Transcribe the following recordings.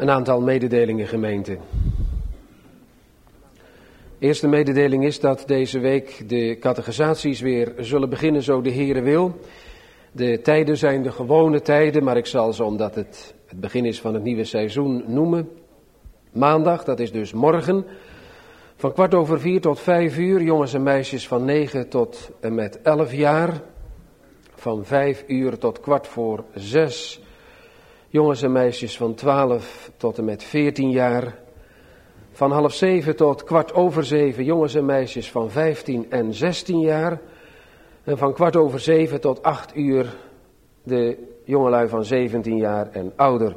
Een aantal mededelingen, gemeente. Eerste mededeling is dat deze week de catechisaties weer zullen beginnen, zo de Heere wil. De tijden zijn de gewone tijden, maar ik zal ze, omdat het begin is van het nieuwe seizoen, noemen. Maandag, dat is dus morgen, van 4:15 tot 5:00, jongens en meisjes van 9 tot en met 11 jaar. Van 5:00 tot 5:45, jongens en meisjes van 12 tot en met 14 jaar. Van 6:30 tot 7:15, jongens en meisjes van 15 en 16 jaar. En van 7:15 tot 8:00, de jongelui van 17 jaar en ouder.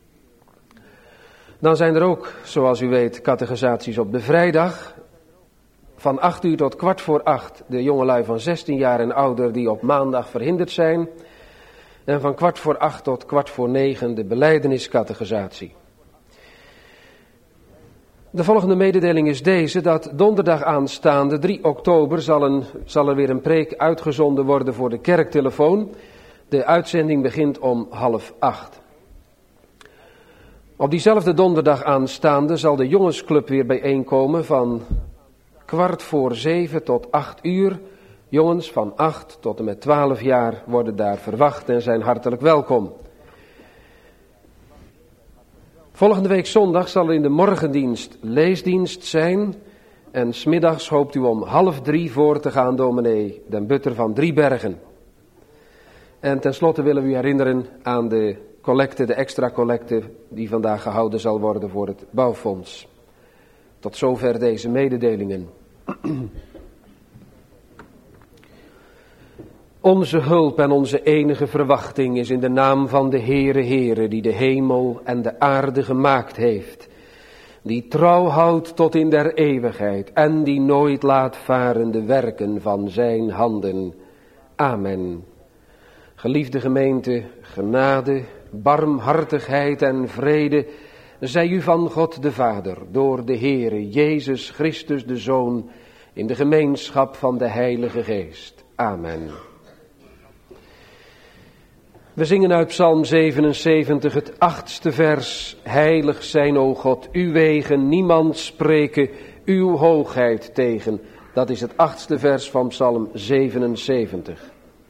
Dan zijn er ook, zoals u weet, catechisaties op de vrijdag. Van 8:00 tot 7:15, de jongelui van 16 jaar en ouder die op maandag verhinderd zijn. En van 7:15 tot 8:45, de belijdeniscatechisatie. De volgende mededeling is deze, dat donderdag aanstaande 3 oktober zal er weer een preek uitgezonden worden voor de kerktelefoon. De uitzending begint om 7:30. Op diezelfde donderdag aanstaande zal de jongensclub weer bijeenkomen van 6:15 tot 8:00. Jongens van 8 tot en met 12 jaar worden daar verwacht en zijn hartelijk welkom. Volgende week zondag zal er in de morgendienst leesdienst zijn. En 's middags hoopt u om 2:30 voor te gaan, dominee Den Butter van Driebergen. En tenslotte willen we u herinneren aan de collecte, de extra collecte die vandaag gehouden zal worden voor het bouwfonds. Tot zover deze mededelingen. Onze hulp en onze enige verwachting is in de naam van de Heere, die de hemel en de aarde gemaakt heeft. Die trouw houdt tot in der eeuwigheid en die nooit laat varen de werken van zijn handen. Amen. Geliefde gemeente, genade, barmhartigheid en vrede zij u van God de Vader, door de Heere Jezus Christus de Zoon, in de gemeenschap van de Heilige Geest. Amen. We zingen uit Psalm 77 het 8e vers. Heilig zijn, o God, uw wegen, niemand spreken uw hoogheid tegen. Dat is het 8e vers van Psalm 77.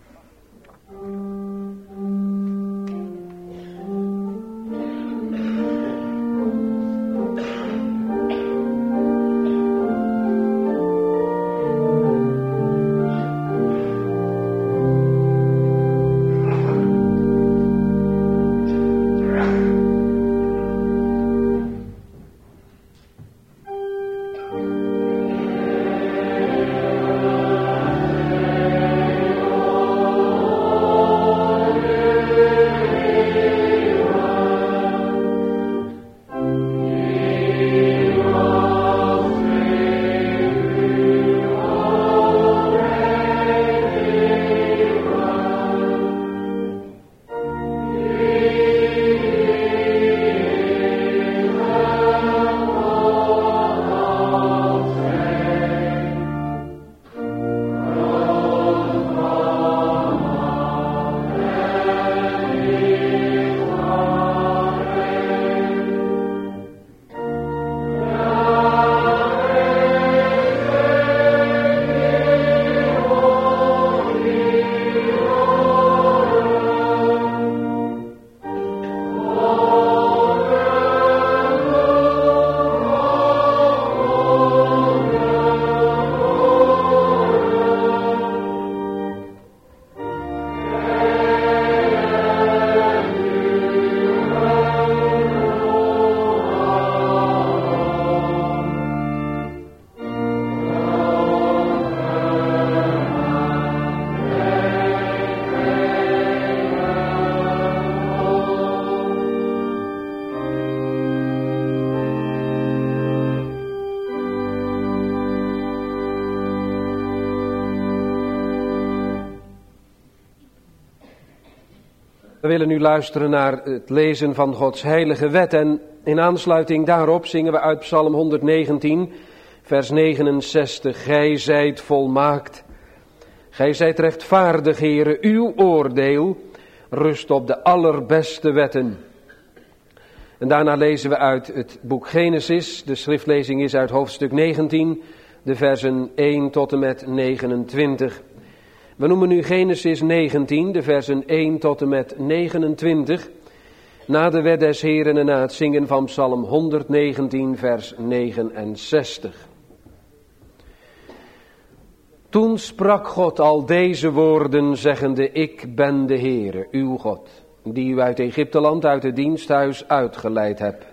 We willen nu luisteren naar het lezen van Gods heilige wet en in aansluiting daarop zingen we uit Psalm 119, vers 69. Gij zijt volmaakt, gij zijt rechtvaardig, Heere, uw oordeel rust op de allerbeste wetten. En daarna lezen we uit het boek Genesis. De schriftlezing is uit hoofdstuk 19, de versen 1 tot en met 29. We noemen nu Genesis 19, de versen 1 tot en met 29. Na de wet des Heren en na het zingen van Psalm 119, vers 69. Toen sprak God al deze woorden, zeggende: Ik ben de Heere, uw God, die u uit Egypteland, uit het diensthuis uitgeleid hebt.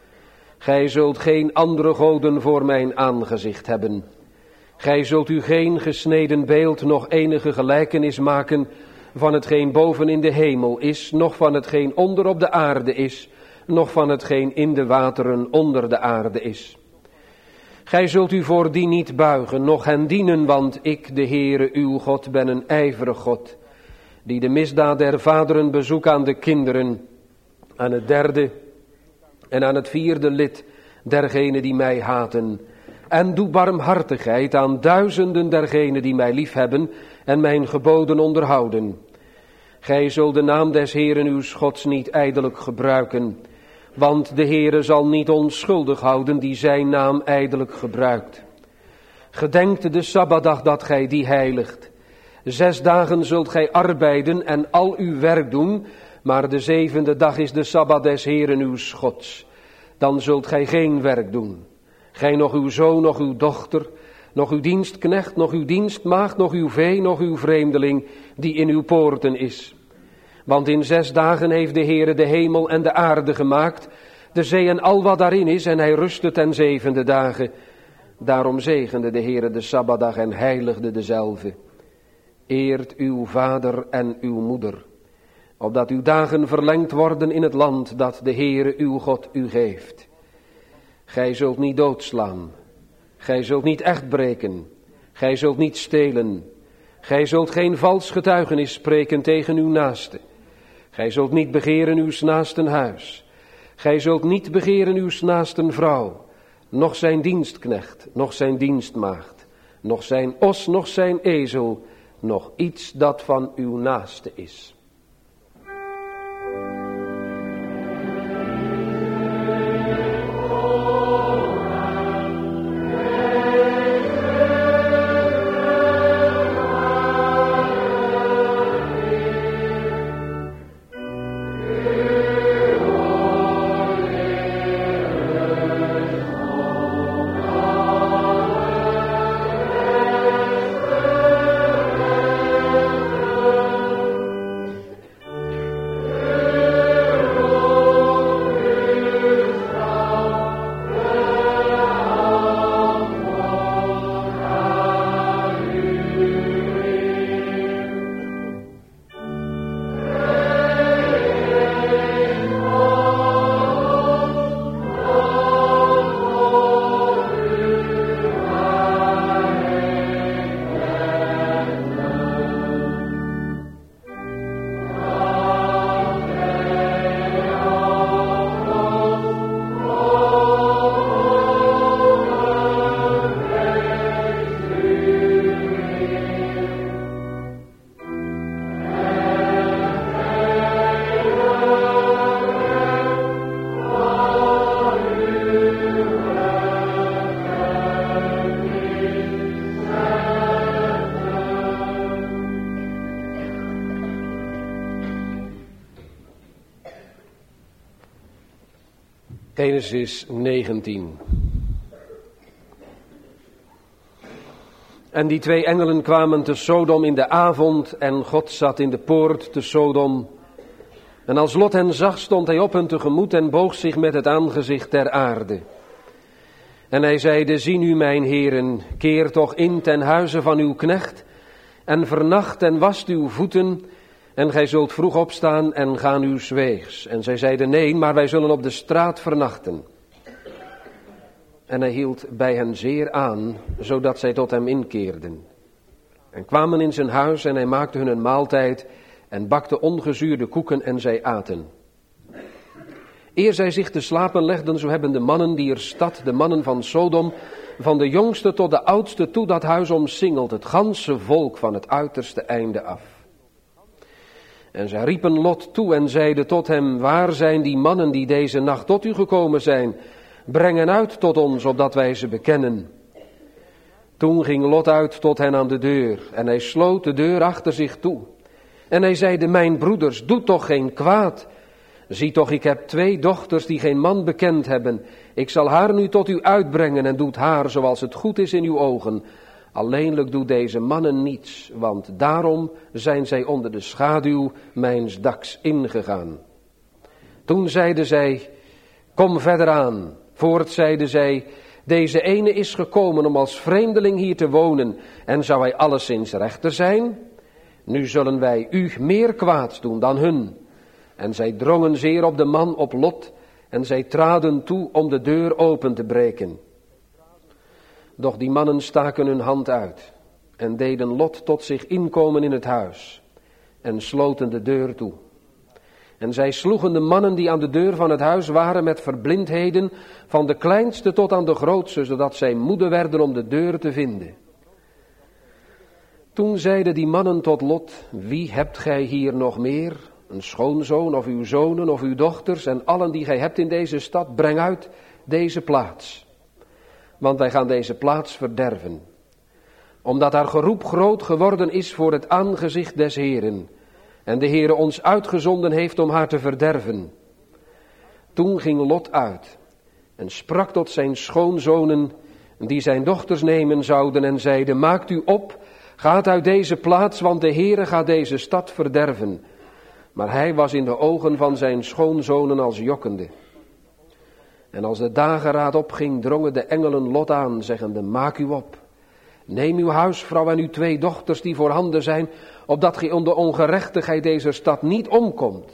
Gij zult geen andere goden voor mijn aangezicht hebben. Gij zult u geen gesneden beeld, nog enige gelijkenis maken van hetgeen boven in de hemel is, noch van hetgeen onder op de aarde is, noch van hetgeen in de wateren onder de aarde is. Gij zult u voor die niet buigen, noch hen dienen, want ik, de Heere, uw God, ben een ijverig God, die de misdaad der vaderen bezoekt aan de kinderen, aan het derde en aan het vierde lid dergenen die mij haten. En doe barmhartigheid aan duizenden dergenen die mij liefhebben en mijn geboden onderhouden. Gij zult de naam des Heeren uws Gods niet ijdelijk gebruiken, want de Heere zal niet onschuldig houden die zijn naam ijdelijk gebruikt. Gedenkt de Sabbatdag dat gij die heiligt. 6 dagen zult gij arbeiden en al uw werk doen, maar de 7e dag is de Sabbat des Heeren uws Gods. Dan zult gij geen werk doen. Gij nog uw zoon, nog uw dochter, nog uw dienstknecht, nog uw dienstmaagd, nog uw vee, nog uw vreemdeling, die in uw poorten is. Want in 6 dagen heeft de Heere de hemel en de aarde gemaakt, de zee en al wat daarin is, en hij rustte ten 7e dagen. Daarom zegende de Heere de Sabbatdag en heiligde dezelve. Eert uw vader en uw moeder, opdat uw dagen verlengd worden in het land dat de Heere uw God u geeft. Gij zult niet doodslaan, gij zult niet echt breken, gij zult niet stelen, gij zult geen vals getuigenis spreken tegen uw naaste. Gij zult niet begeren uws naasten huis, gij zult niet begeren uws naasten vrouw, noch zijn dienstknecht, noch zijn dienstmaagd, noch zijn os, noch zijn ezel, noch iets dat van uw naaste is. Genesis 19. En die 2 engelen kwamen te Sodom in de avond en God zat in de poort te Sodom. En als Lot hen zag, stond hij op hen tegemoet en boog zich met het aangezicht ter aarde. En hij zeide: Zie nu, mijn heren, keer toch in ten huize van uw knecht en vernacht en wast uw voeten en gij zult vroeg opstaan en gaan uws weegs. En zij zeiden: Nee, maar wij zullen op de straat vernachten. En hij hield bij hen zeer aan, zodat zij tot hem inkeerden. En kwamen in zijn huis en hij maakte hun een maaltijd en bakte ongezuurde koeken en zij aten. Eer zij zich te slapen legden, zo hebben de mannen dier stad, de mannen van Sodom, van de jongste tot de oudste toe dat huis omsingeld, het ganse volk van het uiterste einde af. En zij riepen Lot toe en zeiden tot hem, waar zijn die mannen die deze nacht tot u gekomen zijn? Breng hen uit tot ons, opdat wij ze bekennen. Toen ging Lot uit tot hen aan de deur en hij sloot de deur achter zich toe. En hij zeide, mijn broeders, doe toch geen kwaad. Zie toch, ik heb 2 dochters die geen man bekend hebben. Ik zal haar nu tot u uitbrengen en doet haar zoals het goed is in uw ogen. Alleenlijk doet deze mannen niets, want daarom zijn zij onder de schaduw mijns daks ingegaan. Toen zeiden zij, kom verder aan. Voort zeiden zij, deze ene is gekomen om als vreemdeling hier te wonen en zou hij alleszins rechter zijn? Nu zullen wij u meer kwaads doen dan hun. En zij drongen zeer op de man, op Lot, en zij traden toe om de deur open te breken. Doch die mannen staken hun hand uit en deden Lot tot zich inkomen in het huis en sloten de deur toe. En zij sloegen de mannen die aan de deur van het huis waren met verblindheden, van de kleinste tot aan de grootste, zodat zij moede werden om de deur te vinden. Toen zeiden die mannen tot Lot, wie hebt gij hier nog meer? Een schoonzoon of uw zonen of uw dochters en allen die gij hebt in deze stad, breng uit deze plaats. Want wij gaan deze plaats verderven. Omdat haar geroep groot geworden is voor het aangezicht des Heeren. En de Heere ons uitgezonden heeft om haar te verderven. Toen ging Lot uit en sprak tot zijn schoonzonen die zijn dochters nemen zouden en zeiden, maakt u op, gaat uit deze plaats, want de Heere gaat deze stad verderven. Maar hij was in de ogen van zijn schoonzonen als jokkende. En als de dageraad opging, drongen de engelen Lot aan, zeggende, maak u op. Neem uw huisvrouw en uw 2 dochters die voorhanden zijn, opdat gij onder ongerechtigheid deze stad niet omkomt.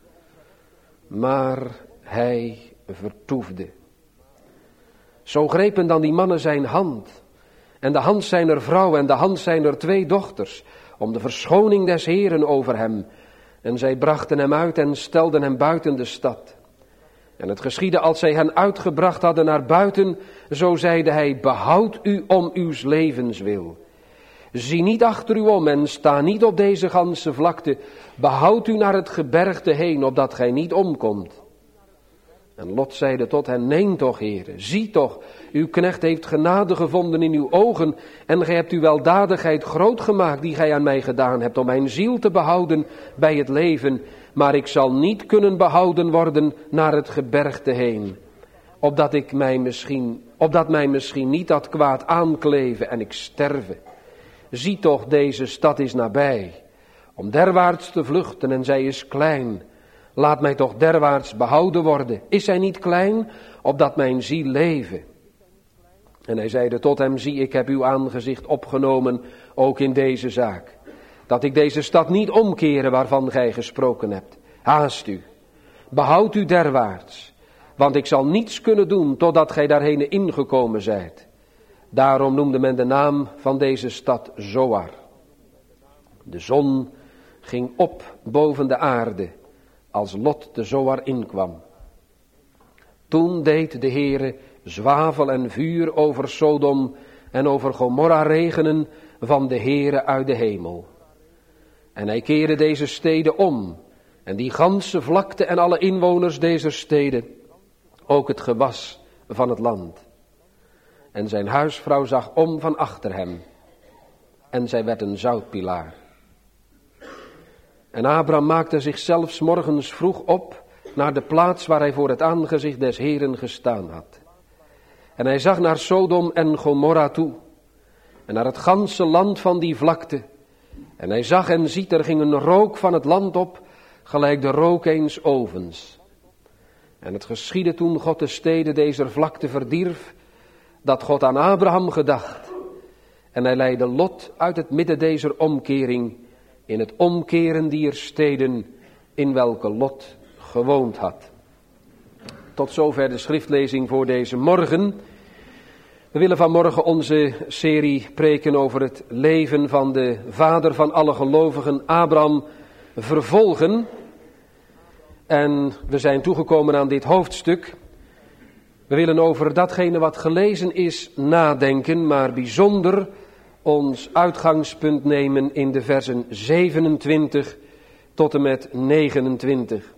Maar hij vertoefde. Zo grepen dan die mannen zijn hand, en de hand zijner vrouw en de hand zijner 2 dochters, om de verschoning des Heeren over hem. En zij brachten hem uit en stelden hem buiten de stad. En het geschiedde als zij hen uitgebracht hadden naar buiten, zo zeide hij, behoud u om uw levenswil. Zie niet achter u om en sta niet op deze ganse vlakte, behoud u naar het gebergte heen, opdat gij niet omkomt. En Lot zeide tot hen, neem toch, heren, zie toch, uw knecht heeft genade gevonden in uw ogen, en gij hebt uw weldadigheid groot gemaakt die gij aan mij gedaan hebt, om mijn ziel te behouden bij het leven, maar ik zal niet kunnen behouden worden naar het gebergte heen, opdat mij misschien niet dat kwaad aankleven en ik sterve. Zie toch, deze stad is nabij, om derwaarts te vluchten en zij is klein. Laat mij toch derwaarts behouden worden. Is zij niet klein, opdat mijn ziel leven? En hij zeide tot hem, zie, ik heb uw aangezicht opgenomen, ook in deze zaak. Dat ik deze stad niet omkeren waarvan gij gesproken hebt. Haast u, behoud u derwaarts, want ik zal niets kunnen doen totdat gij daarheen ingekomen zijt. Daarom noemde men de naam van deze stad Zoar. De zon ging op boven de aarde, als Lot de Zoar inkwam. Toen deed de Heere zwavel en vuur over Sodom en over Gomorra regenen van de Heere uit de hemel. En hij keerde deze steden om, en die ganse vlakte en alle inwoners deze steden, ook het gewas van het land. En zijn huisvrouw zag om van achter hem, en zij werd een zoutpilaar. En Abraham maakte zichzelf 's morgens vroeg op naar de plaats waar hij voor het aangezicht des Heeren gestaan had. En hij zag naar Sodom en Gomorra toe, en naar het ganse land van die vlakte. En hij zag en ziet, er ging een rook van het land op, gelijk de rook eens ovens. En het geschiedde toen God de steden deze vlakte verdierf, dat God aan Abraham gedacht. En hij leidde Lot uit het midden deze omkering, in het omkeren dier steden in welke Lot gewoond had. Tot zover de schriftlezing voor deze morgen. We willen vanmorgen onze serie preken over het leven van de vader van alle gelovigen, Abraham, vervolgen. En we zijn toegekomen aan dit hoofdstuk. We willen over datgene wat gelezen is nadenken, maar bijzonder ons uitgangspunt nemen in de versen 27 tot en met 29.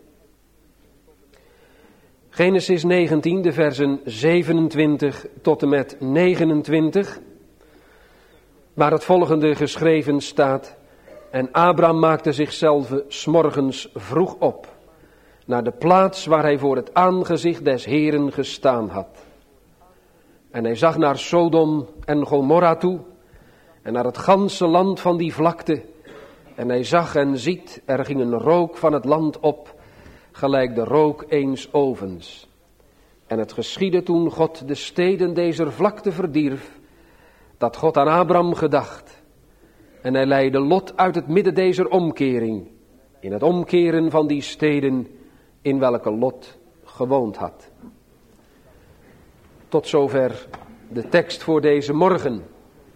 Genesis 19, de versen 27 tot en met 29, waar het volgende geschreven staat. En Abraham maakte zichzelf 's morgens vroeg op, naar de plaats waar hij voor het aangezicht des Heeren gestaan had. En hij zag naar Sodom en Gomorra toe, en naar het ganse land van die vlakte. En hij zag en ziet, er ging een rook van het land op, gelijk de rook eens ovens. En het geschiedde toen God de steden dezer vlakte verdierf, dat God aan Abraham gedacht. En hij leidde Lot uit het midden dezer omkering, in het omkeren van die steden in welke Lot gewoond had. Tot zover de tekst voor deze morgen.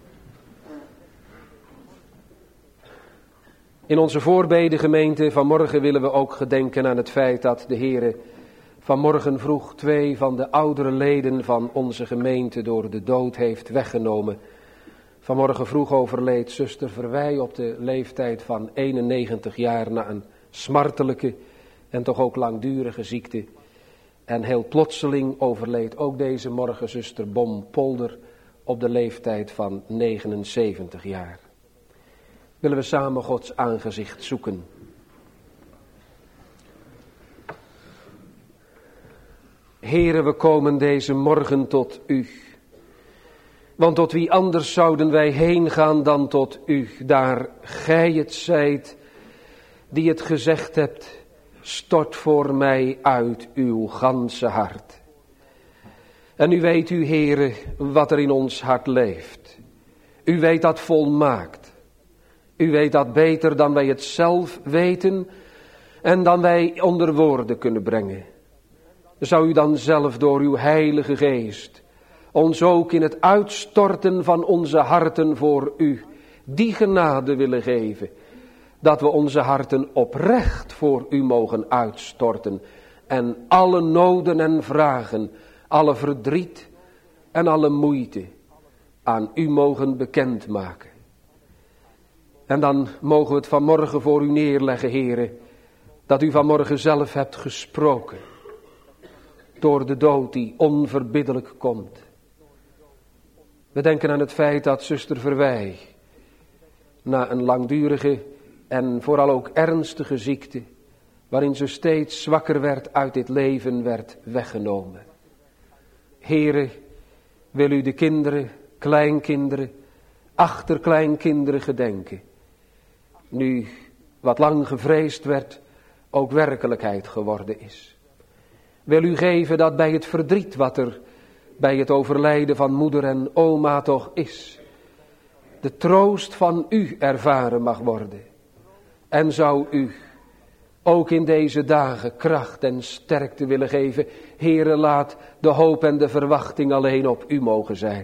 In onze voorbedegemeente vanmorgen willen we ook gedenken aan het feit dat de Heere vanmorgen vroeg 2 van de oudere leden van onze gemeente door de dood heeft weggenomen. Vanmorgen vroeg overleed zuster Verwij op de leeftijd van 91 jaar na een smartelijke en toch ook langdurige ziekte. En heel plotseling overleed ook deze morgen zuster Bom Polder op de leeftijd van 79 jaar. Willen we samen Gods aangezicht zoeken. Heere, we komen deze morgen tot u. Want tot wie anders zouden wij heen gaan dan tot u, daar gij het zijt die het gezegd hebt, stort voor mij uit uw ganse hart. En u weet, u Heere, wat er in ons hart leeft. U weet dat volmaakt. U weet dat beter dan wij het zelf weten en dan wij onder woorden kunnen brengen. Zou u dan zelf door uw Heilige Geest ons ook in het uitstorten van onze harten voor u die genade willen geven, dat we onze harten oprecht voor u mogen uitstorten en alle noden en vragen, alle verdriet en alle moeite aan u mogen bekendmaken. En dan mogen we het vanmorgen voor u neerleggen, Heere, dat u vanmorgen zelf hebt gesproken door de dood die onverbiddelijk komt. We denken aan het feit dat zuster Verwij na een langdurige en vooral ook ernstige ziekte, waarin ze steeds zwakker werd, uit dit leven werd weggenomen. Heere, wil u de kinderen, kleinkinderen, achterkleinkinderen gedenken. Nu wat lang gevreesd werd, ook werkelijkheid geworden is. Wil u geven dat bij het verdriet wat er bij het overlijden van moeder en oma toch is, de troost van u ervaren mag worden. En zou u ook in deze dagen kracht en sterkte willen geven. Heere, laat de hoop en de verwachting alleen op u mogen zijn.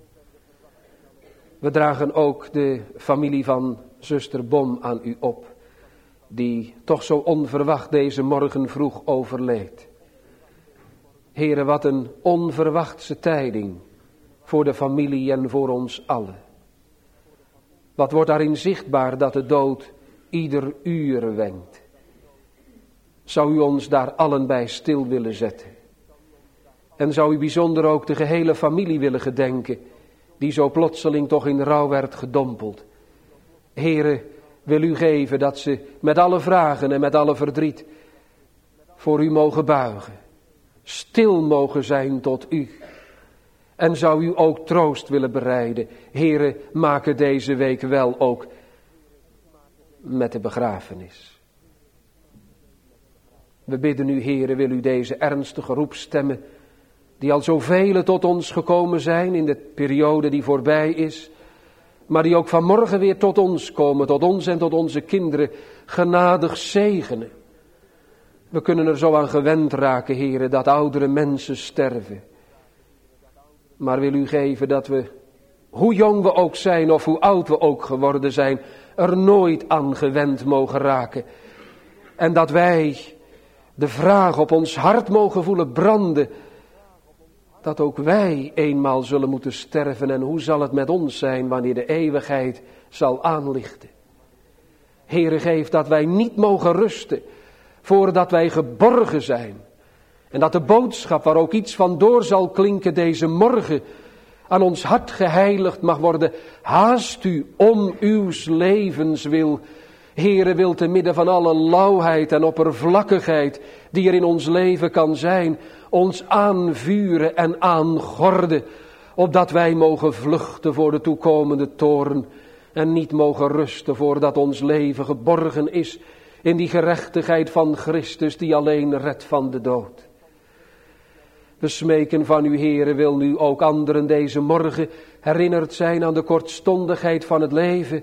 We dragen ook de familie van zuster Bom aan u op, die toch zo onverwacht deze morgen vroeg overleed. Heere, wat een onverwachte tijding voor de familie en voor ons allen. Wat wordt daarin zichtbaar dat de dood ieder uur wenkt. Zou u ons daar allen bij stil willen zetten? En zou u bijzonder ook de gehele familie willen gedenken, die zo plotseling toch in rouw werd gedompeld. Heere, wil u geven dat ze met alle vragen en met alle verdriet voor u mogen buigen. Stil mogen zijn tot u. En zou u ook troost willen bereiden. Heere, maak het deze week wel ook met de begrafenis. We bidden u, Heere, wil u deze ernstige roepstemmen, die al zoveel tot ons gekomen zijn in de periode die voorbij is, maar die ook vanmorgen weer tot ons komen, tot ons en tot onze kinderen, genadig zegenen. We kunnen er zo aan gewend raken, Heere, dat oudere mensen sterven. Maar wil u geven dat we, hoe jong we ook zijn of hoe oud we ook geworden zijn, er nooit aan gewend mogen raken. En dat wij de vraag op ons hart mogen voelen branden, dat ook wij eenmaal zullen moeten sterven. En hoe zal het met ons zijn wanneer de eeuwigheid zal aanlichten? Heere, geef dat wij niet mogen rusten voordat wij geborgen zijn. En dat de boodschap waar ook iets van door zal klinken deze morgen aan ons hart geheiligd mag worden. Haast u om uw levens wil. Heere, wil te midden van alle lauwheid en oppervlakkigheid die er in ons leven kan zijn, ons aanvuren en aangorden, opdat wij mogen vluchten voor de toekomende toorn en niet mogen rusten voordat ons leven geborgen is in die gerechtigheid van Christus die alleen redt van de dood. We smeken van u, Heere, wil nu ook anderen deze morgen herinnerd zijn aan de kortstondigheid van het leven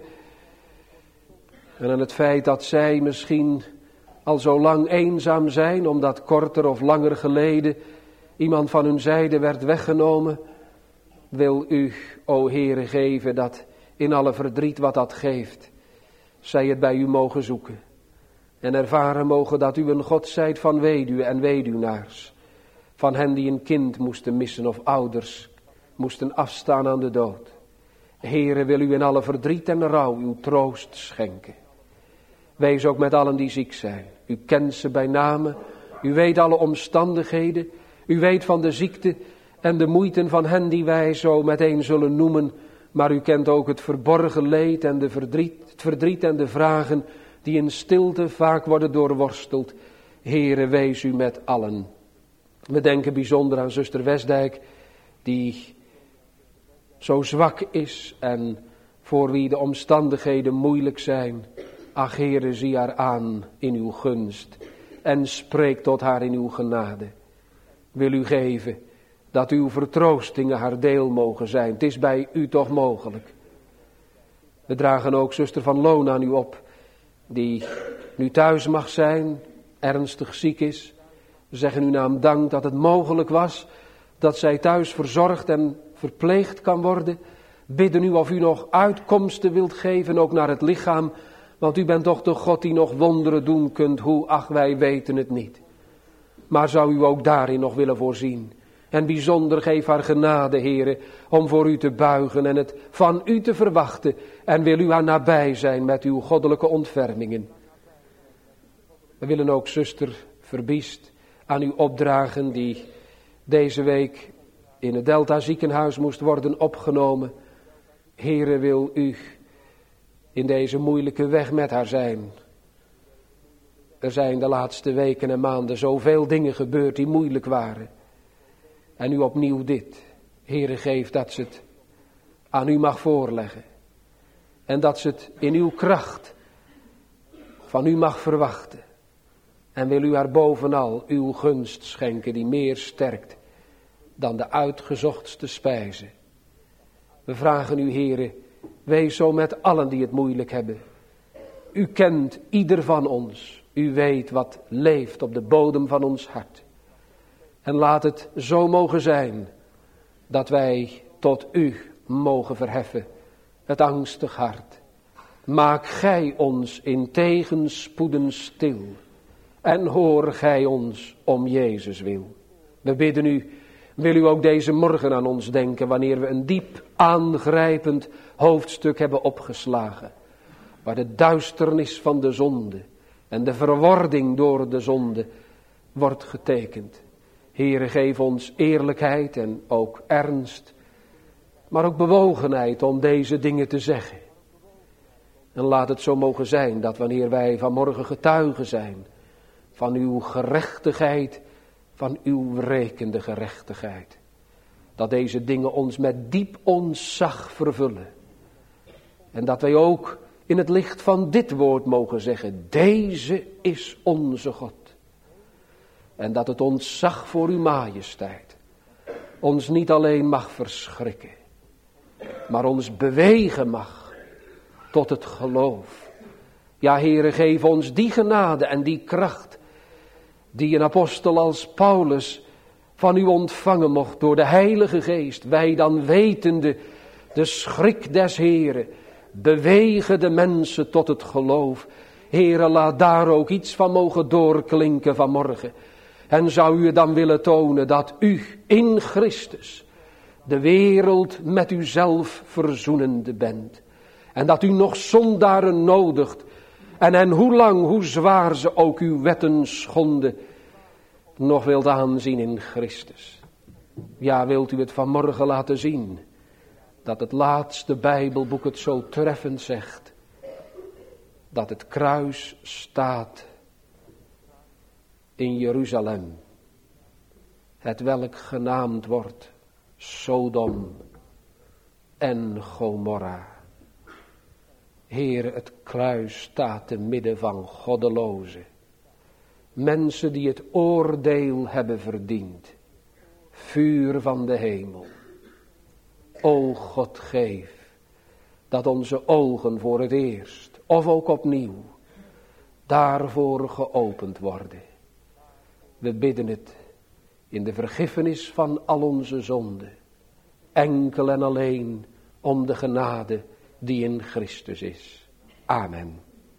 en aan het feit dat zij misschien al zo lang eenzaam zijn, omdat korter of langer geleden iemand van hun zijde werd weggenomen. Wil u, o Heere, geven dat in alle verdriet wat dat geeft, zij het bij u mogen zoeken en ervaren mogen dat u een God zijt van weduwen en weduwnaars, van hen die een kind moesten missen of ouders moesten afstaan aan de dood. Heere, wil u in alle verdriet en rouw uw troost schenken. Wees ook met allen die ziek zijn. U kent ze bij name, u weet alle omstandigheden, u weet van de ziekte en de moeiten van hen die wij zo meteen zullen noemen, maar u kent ook het verborgen leed en het verdriet en de vragen die in stilte vaak worden doorworsteld. Heere, wees u met allen. We denken bijzonder aan zuster Westdijk, die zo zwak is en voor wie de omstandigheden moeilijk zijn. Ach, Heere, zie haar aan in uw gunst en spreek tot haar in uw genade. Wil u geven dat uw vertroostingen haar deel mogen zijn. Het is bij u toch mogelijk. We dragen ook zuster Van Loon aan u op, die nu thuis mag zijn, ernstig ziek is. We zeggen uw naam dank dat het mogelijk was dat zij thuis verzorgd en verpleegd kan worden. Bidden u of u nog uitkomsten wilt geven, ook naar het lichaam. Want u bent toch de God die nog wonderen doen kunt, hoe, ach, wij weten het niet. Maar zou u ook daarin nog willen voorzien. En bijzonder geef haar genade, Heere, om voor u te buigen en het van u te verwachten. En wil u haar nabij zijn met uw goddelijke ontfermingen. We willen ook zuster Verbiest aan u opdragen, die deze week in het Delta ziekenhuis moest worden opgenomen. Heere, wil u in deze moeilijke weg met haar zijn. Er zijn de laatste weken en maanden zoveel dingen gebeurd die moeilijk waren. En nu opnieuw dit. Heere, geef dat ze het aan u mag voorleggen. En dat ze het in uw kracht van u mag verwachten. En wil u haar bovenal uw gunst schenken die meer sterkt dan de uitgezochtste spijze. We vragen u, Heere, wees zo met allen die het moeilijk hebben. U kent ieder van ons. U weet wat leeft op de bodem van ons hart. En laat het zo mogen zijn dat wij tot u mogen verheffen het angstig hart. Maak gij ons in tegenspoeden stil en hoor gij ons om Jezus wil. We bidden u, wil u ook deze morgen aan ons denken wanneer we een diep aangrijpend hoofdstuk hebben opgeslagen. Waar de duisternis van de zonde en de verwording door de zonde wordt getekend. Heere, geef ons eerlijkheid en ook ernst, maar ook bewogenheid om deze dingen te zeggen. En laat het zo mogen zijn dat wanneer wij vanmorgen getuigen zijn van uw gerechtigheid, van uw wrekende gerechtigheid, dat deze dingen ons met diep ontzag vervullen. En dat wij ook in het licht van dit woord mogen zeggen, deze is onze God. En dat het ontzag voor uw majesteit ons niet alleen mag verschrikken, maar ons bewegen mag tot het geloof. Ja, Heere, geef ons die genade en die kracht die een apostel als Paulus van u ontvangen mocht door de Heilige Geest. Wij dan wetende de schrik des Heeren bewegen de mensen tot het geloof. Heere, laat daar ook iets van mogen doorklinken vanmorgen. En zou u dan willen tonen dat u in Christus de wereld met uzelf verzoenende bent. En dat u nog zondaren nodigt En hoe lang, hoe zwaar ze ook uw wetten schonden, nog wilt aanzien in Christus. Ja, wilt u het vanmorgen laten zien, dat het laatste Bijbelboek het zo treffend zegt, dat het kruis staat in Jeruzalem, het welk genaamd wordt Sodom en Gomorra. Heer, het kruis staat te midden van goddelozen, mensen die het oordeel hebben verdiend, vuur van de hemel. O God, geef dat onze ogen voor het eerst, of ook opnieuw, daarvoor geopend worden. We bidden het in de vergiffenis van al onze zonden, enkel en alleen om de genade die in Christus is. Amen.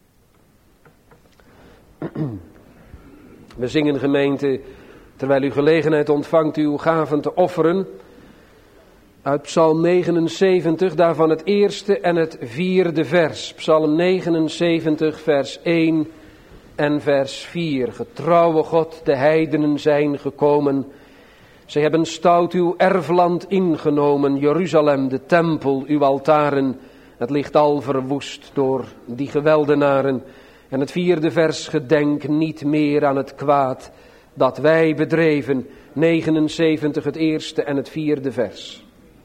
We zingen, gemeente, terwijl u gelegenheid ontvangt uw gaven te offeren, uit Psalm 79, daarvan het eerste en het vierde vers. Psalm 79, vers 1 en vers 4. Getrouwe God, de heidenen zijn gekomen. Zij hebben stout uw erfland ingenomen, Jeruzalem, de tempel, uw altaren. Het ligt al verwoest door die geweldenaren. En het vierde vers, gedenk niet meer aan het kwaad dat wij bedreven. 79, het eerste en het vierde vers.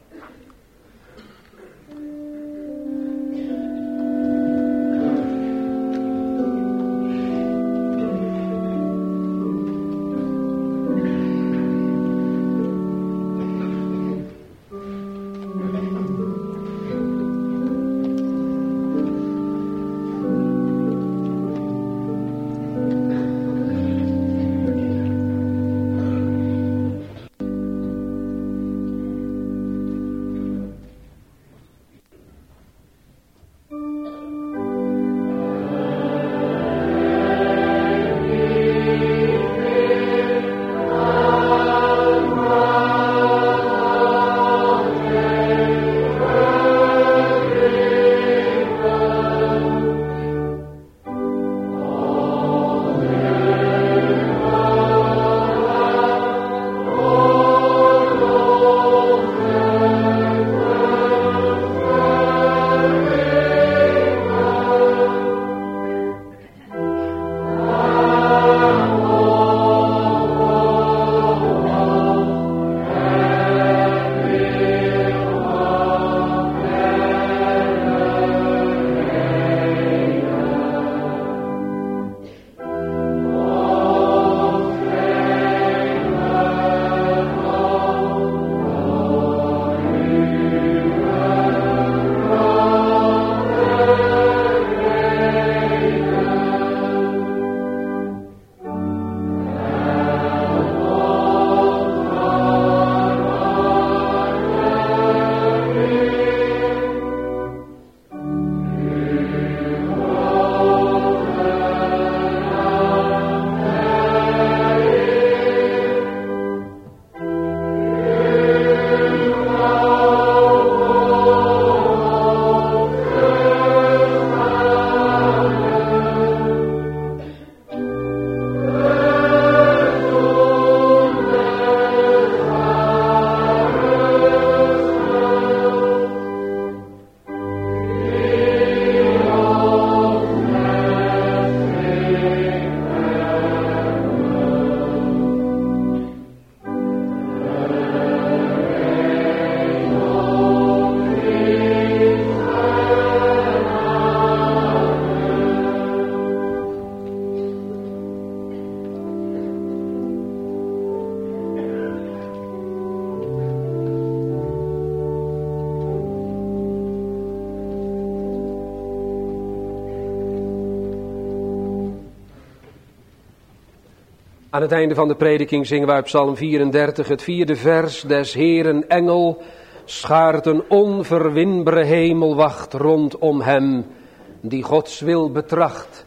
Aan het einde van de prediking zingen wij op Psalm 34 het vierde vers. Des Heeren engel schaart een onverwinbare hemelwacht rondom hem, die Gods wil betracht,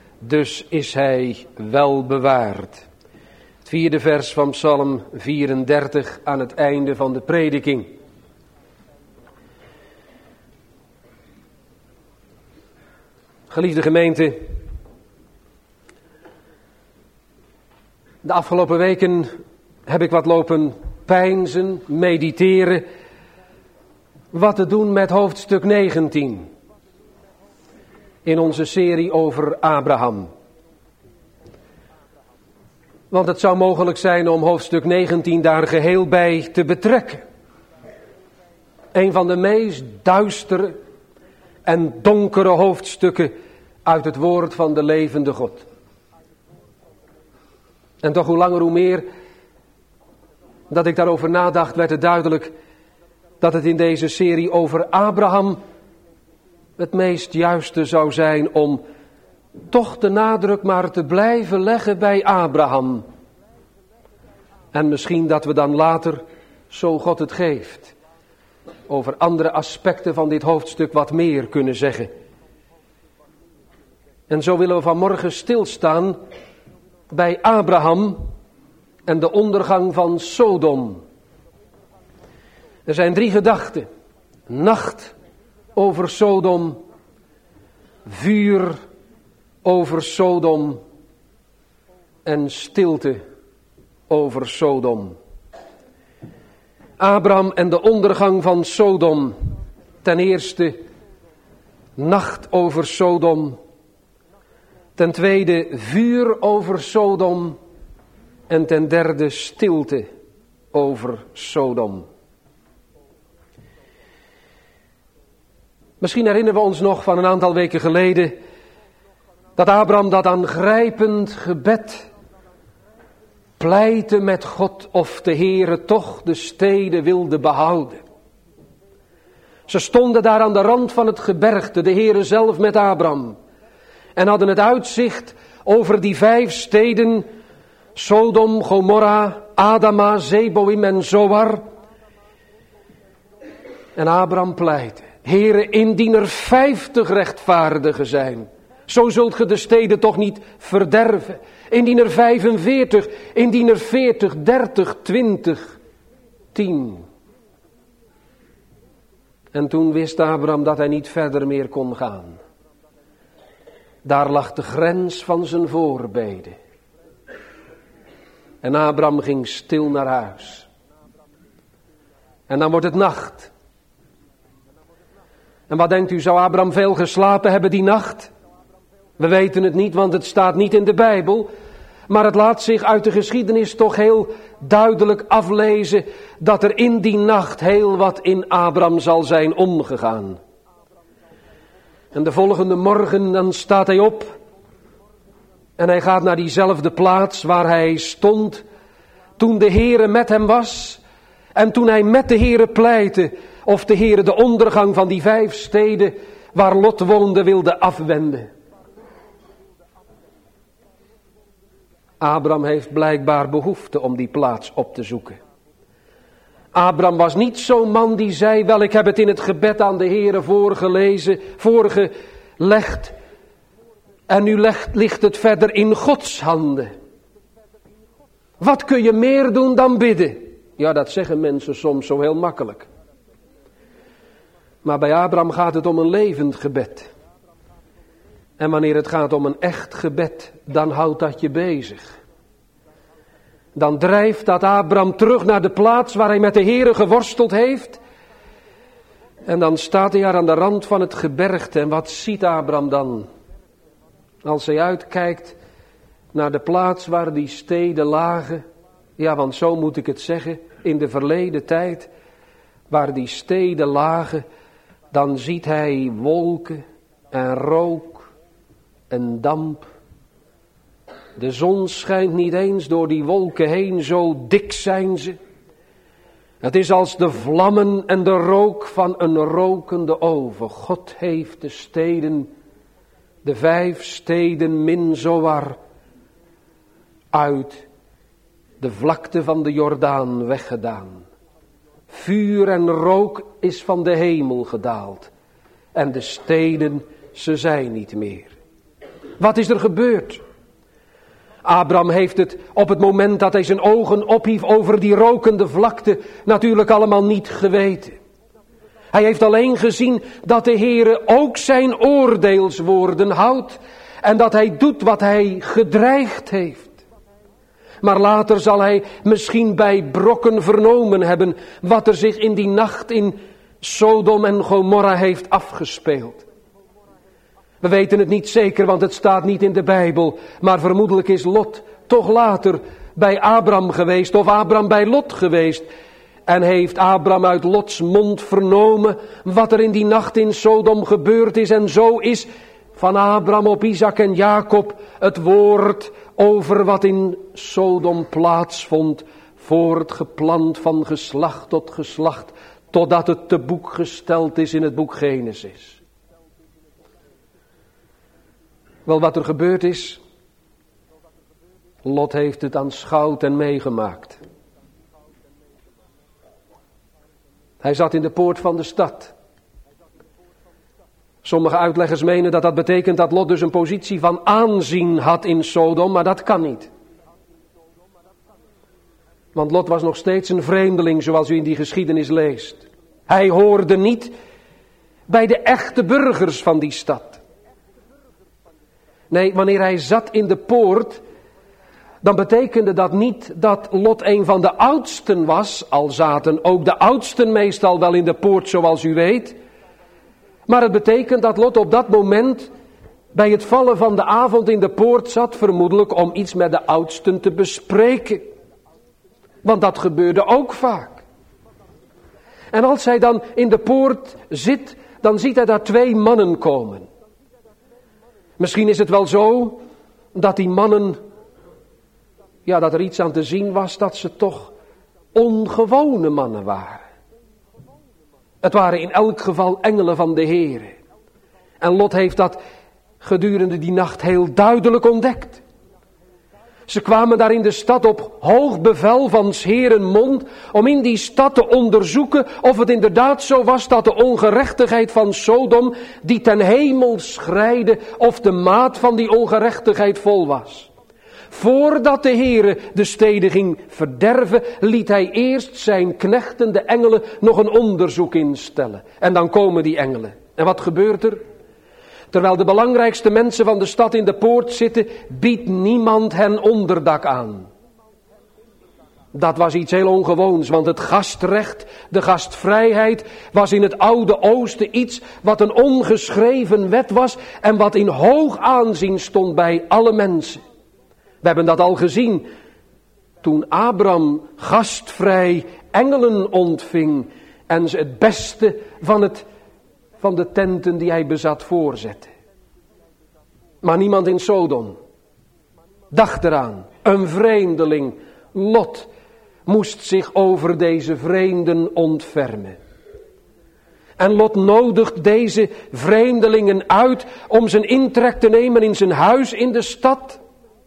dus is hij wel bewaard. Het vierde vers van Psalm 34 aan het einde van de prediking. Geliefde gemeente, de afgelopen weken heb ik wat lopen peinzen, mediteren, wat te doen met hoofdstuk 19 in onze serie over Abraham. Want het zou mogelijk zijn om hoofdstuk 19 daar geheel bij te betrekken. Een van de meest duistere en donkere hoofdstukken uit het woord van de levende God. En toch hoe langer hoe meer dat ik daarover nadacht, werd het duidelijk dat het in deze serie over Abraham het meest juiste zou zijn om toch de nadruk maar te blijven leggen bij Abraham. En misschien dat we dan later, zo God het geeft, over andere aspecten van dit hoofdstuk wat meer kunnen zeggen. En zo willen we vanmorgen stilstaan bij Abraham en de ondergang van Sodom. Er zijn 3 gedachten. Nacht over Sodom, vuur over Sodom en stilte over Sodom. Abraham en de ondergang van Sodom. Ten eerste, nacht over Sodom. Ten tweede, vuur over Sodom. En ten derde, stilte over Sodom. Misschien herinneren we ons nog van een aantal weken geleden dat Abraham dat aangrijpend gebed pleitte met God of de Heere toch de steden wilde behouden. Ze stonden daar aan de rand van het gebergte, de Heere zelf met Abraham, en hadden het uitzicht over die 5 steden, Sodom, Gomorra, Adama, Zeboim en Zoar. En Abraham pleitte: Heere, indien er 50 rechtvaardigen zijn, zo zult ge de steden toch niet verderven. Indien er 45, indien er 40, 30, 20, 10. En toen wist Abraham dat hij niet verder meer kon gaan. Daar lag de grens van zijn voorbeden. En Abraham ging stil naar huis. En dan wordt het nacht. En wat denkt u, zou Abraham veel geslapen hebben die nacht? We weten het niet, want het staat niet in de Bijbel. Maar het laat zich uit de geschiedenis toch heel duidelijk aflezen dat er in die nacht heel wat in Abraham zal zijn omgegaan. En de volgende morgen dan staat hij op en hij gaat naar diezelfde plaats waar hij stond toen de Heere met hem was en toen hij met de Heere pleitte of de Heere de ondergang van die 5 steden waar Lot woonde wilde afwenden. Abraham heeft blijkbaar behoefte om die plaats op te zoeken. Abraham was niet zo'n man die zei: wel, ik heb het in het gebed aan de Heere voorgelegd en nu ligt het verder in Gods handen. Wat kun je meer doen dan bidden? Ja, dat zeggen mensen soms zo heel makkelijk. Maar bij Abraham gaat het om een levend gebed. En wanneer het gaat om een echt gebed, dan houdt dat je bezig. Dan drijft dat Abraham terug naar de plaats waar hij met de Heere geworsteld heeft. En dan staat hij daar aan de rand van het gebergte. En wat ziet Abraham dan? Als hij uitkijkt naar de plaats waar die steden lagen. Ja, want zo moet ik het zeggen. In de verleden tijd, waar die steden lagen, dan ziet hij wolken en rook en damp. De zon schijnt niet eens door die wolken heen, zo dik zijn ze. Het is als de vlammen en de rook van een rokende oven. God heeft de steden, de 5 steden min Zoar, uit de vlakte van de Jordaan weggedaan. Vuur en rook is van de hemel gedaald. En de steden, ze zijn niet meer. Wat is er gebeurd? Abraham heeft het op het moment dat hij zijn ogen ophief over die rokende vlakte natuurlijk allemaal niet geweten. Hij heeft alleen gezien dat de Heere ook zijn oordeelswoorden houdt en dat hij doet wat hij gedreigd heeft. Maar later zal hij misschien bij brokken vernomen hebben wat er zich in die nacht in Sodom en Gomorra heeft afgespeeld. We weten het niet zeker, want het staat niet in de Bijbel, maar vermoedelijk is Lot toch later bij Abram geweest of Abram bij Lot geweest. En heeft Abram uit Lots mond vernomen wat er in die nacht in Sodom gebeurd is. En zo is van Abram op Isaac en Jacob het woord over wat in Sodom plaatsvond voortgeplant van geslacht tot geslacht, totdat het te boek gesteld is in het boek Genesis. Wel, wat er gebeurd is, Lot heeft het aanschouwd en meegemaakt. Hij zat in de poort van de stad. Sommige uitleggers menen dat dat betekent dat Lot dus een positie van aanzien had in Sodom, maar dat kan niet. Want Lot was nog steeds een vreemdeling, zoals u in die geschiedenis leest. Hij hoorde niet bij de echte burgers van die stad. Nee, wanneer hij zat in de poort, dan betekende dat niet dat Lot een van de oudsten was, al zaten ook de oudsten meestal wel in de poort, zoals u weet. Maar het betekent dat Lot op dat moment bij het vallen van de avond in de poort zat, vermoedelijk om iets met de oudsten te bespreken. Want dat gebeurde ook vaak. En als hij dan in de poort zit, dan ziet hij daar 2 mannen komen. Misschien is het wel zo dat die mannen, ja, dat er iets aan te zien was dat ze toch ongewone mannen waren. Het waren in elk geval engelen van de Heere. En Lot heeft dat gedurende die nacht heel duidelijk ontdekt. Ze kwamen daar in de stad op hoog bevel van 's Heeren mond om in die stad te onderzoeken of het inderdaad zo was dat de ongerechtigheid van Sodom die ten hemel schreide of de maat van die ongerechtigheid vol was. Voordat de Heere de steden ging verderven, liet hij eerst zijn knechten, de engelen, nog een onderzoek instellen. En dan komen die engelen. En wat gebeurt er? Terwijl de belangrijkste mensen van de stad in de poort zitten, biedt niemand hen onderdak aan. Dat was iets heel ongewoons, want het gastrecht, de gastvrijheid, was in het oude Oosten iets wat een ongeschreven wet was en wat in hoog aanzien stond bij alle mensen. We hebben dat al gezien toen Abram gastvrij engelen ontving en ze het beste van de tenten die hij bezat voorzette. Maar niemand in Sodom dacht eraan. Een vreemdeling, Lot, moest zich over deze vreemden ontfermen. En Lot nodigt deze vreemdelingen uit om zijn intrek te nemen in zijn huis in de stad.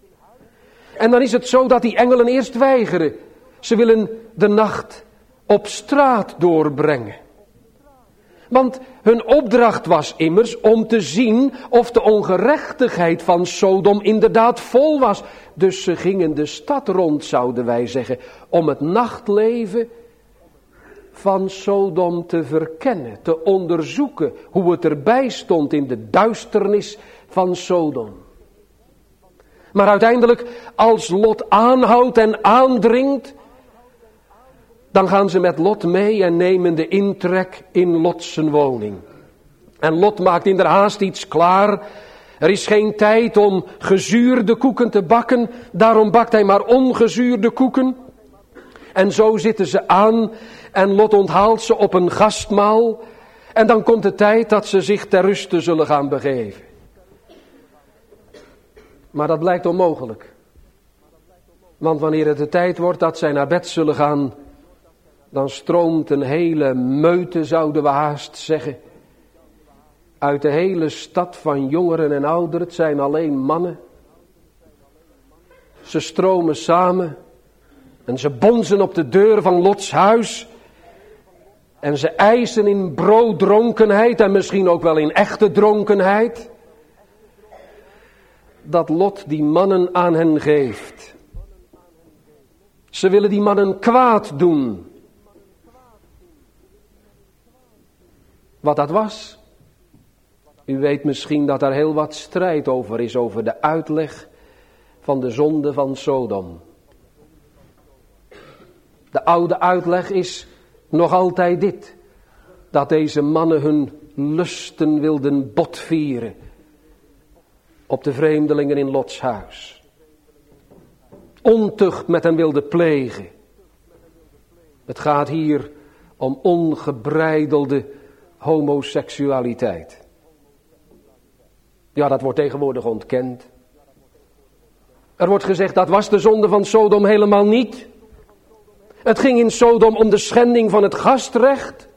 En dan is het zo dat die engelen eerst weigeren. Ze willen de nacht op straat doorbrengen. Want hun opdracht was immers om te zien of de ongerechtigheid van Sodom inderdaad vol was. Dus ze gingen de stad rond, zouden wij zeggen, om het nachtleven van Sodom te verkennen, te onderzoeken hoe het erbij stond in de duisternis van Sodom. Maar uiteindelijk, als Lot aanhoudt en aandringt, dan gaan ze met Lot mee en nemen de intrek in Lots woning. En Lot maakt inderhaast iets klaar. Er is geen tijd om gezuurde koeken te bakken, daarom bakt hij maar ongezuurde koeken. En zo zitten ze aan en Lot onthaalt ze op een gastmaal. En dan komt de tijd dat ze zich ter ruste zullen gaan begeven. Maar dat blijkt onmogelijk. Want wanneer het de tijd wordt dat zij naar bed zullen gaan, dan stroomt een hele meute, zouden we haast zeggen, uit de hele stad van jongeren en ouderen. Het zijn alleen mannen. Ze stromen samen en ze bonzen op de deur van Lots huis. En ze eisen in brooddronkenheid en misschien ook wel in echte dronkenheid dat Lot die mannen aan hen geeft. Ze willen die mannen kwaad doen. wat dat was? U weet misschien dat daar heel wat strijd over is, over de uitleg van de zonde van Sodom. De oude uitleg is nog altijd dit: dat deze mannen hun lusten wilden botvieren op de vreemdelingen in Lots huis. Ontucht met hen wilden plegen. Het gaat hier om ongebreidelde homoseksualiteit. Ja, dat wordt tegenwoordig ontkend. Er wordt gezegd, dat was de zonde van Sodom helemaal niet. Het ging in Sodom om de schending van het gastrecht.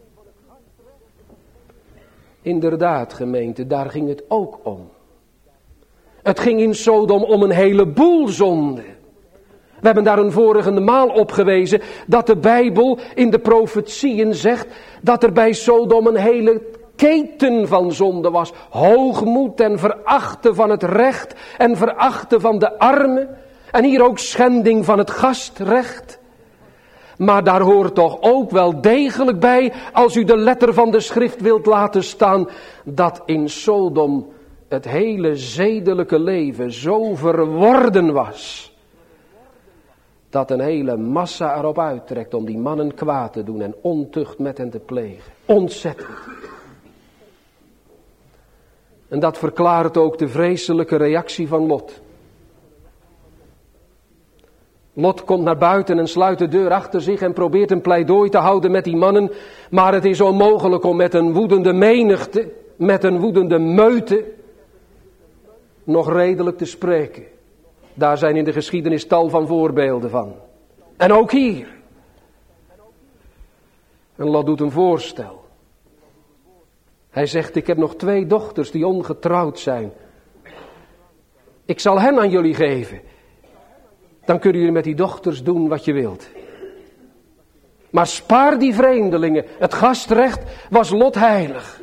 Inderdaad, gemeente, daar ging het ook om. Het ging in Sodom om een heleboel zonden. We hebben daar een vorige maal op gewezen dat de Bijbel in de profetieën zegt dat er bij Sodom een hele keten van zonde was. Hoogmoed en verachten van het recht en verachten van de armen. En hier ook schending van het gastrecht. Maar daar hoort toch ook wel degelijk bij, als u de letter van de schrift wilt laten staan, dat in Sodom het hele zedelijke leven zo verworden was, dat een hele massa erop uittrekt om die mannen kwaad te doen en ontucht met hen te plegen. Ontzettend. En dat verklaart ook de vreselijke reactie van Lot. Lot komt naar buiten en sluit de deur achter zich en probeert een pleidooi te houden met die mannen. Maar het is onmogelijk om met een woedende menigte, met een woedende meute, nog redelijk te spreken. Daar zijn in de geschiedenis tal van voorbeelden van. En ook hier. En Lot doet een voorstel. Hij zegt, ik heb nog 2 dochters die ongetrouwd zijn. Ik zal hen aan jullie geven. Dan kunnen jullie met die dochters doen wat je wilt. Maar spaar die vreemdelingen. Het gastrecht was Lot heilig.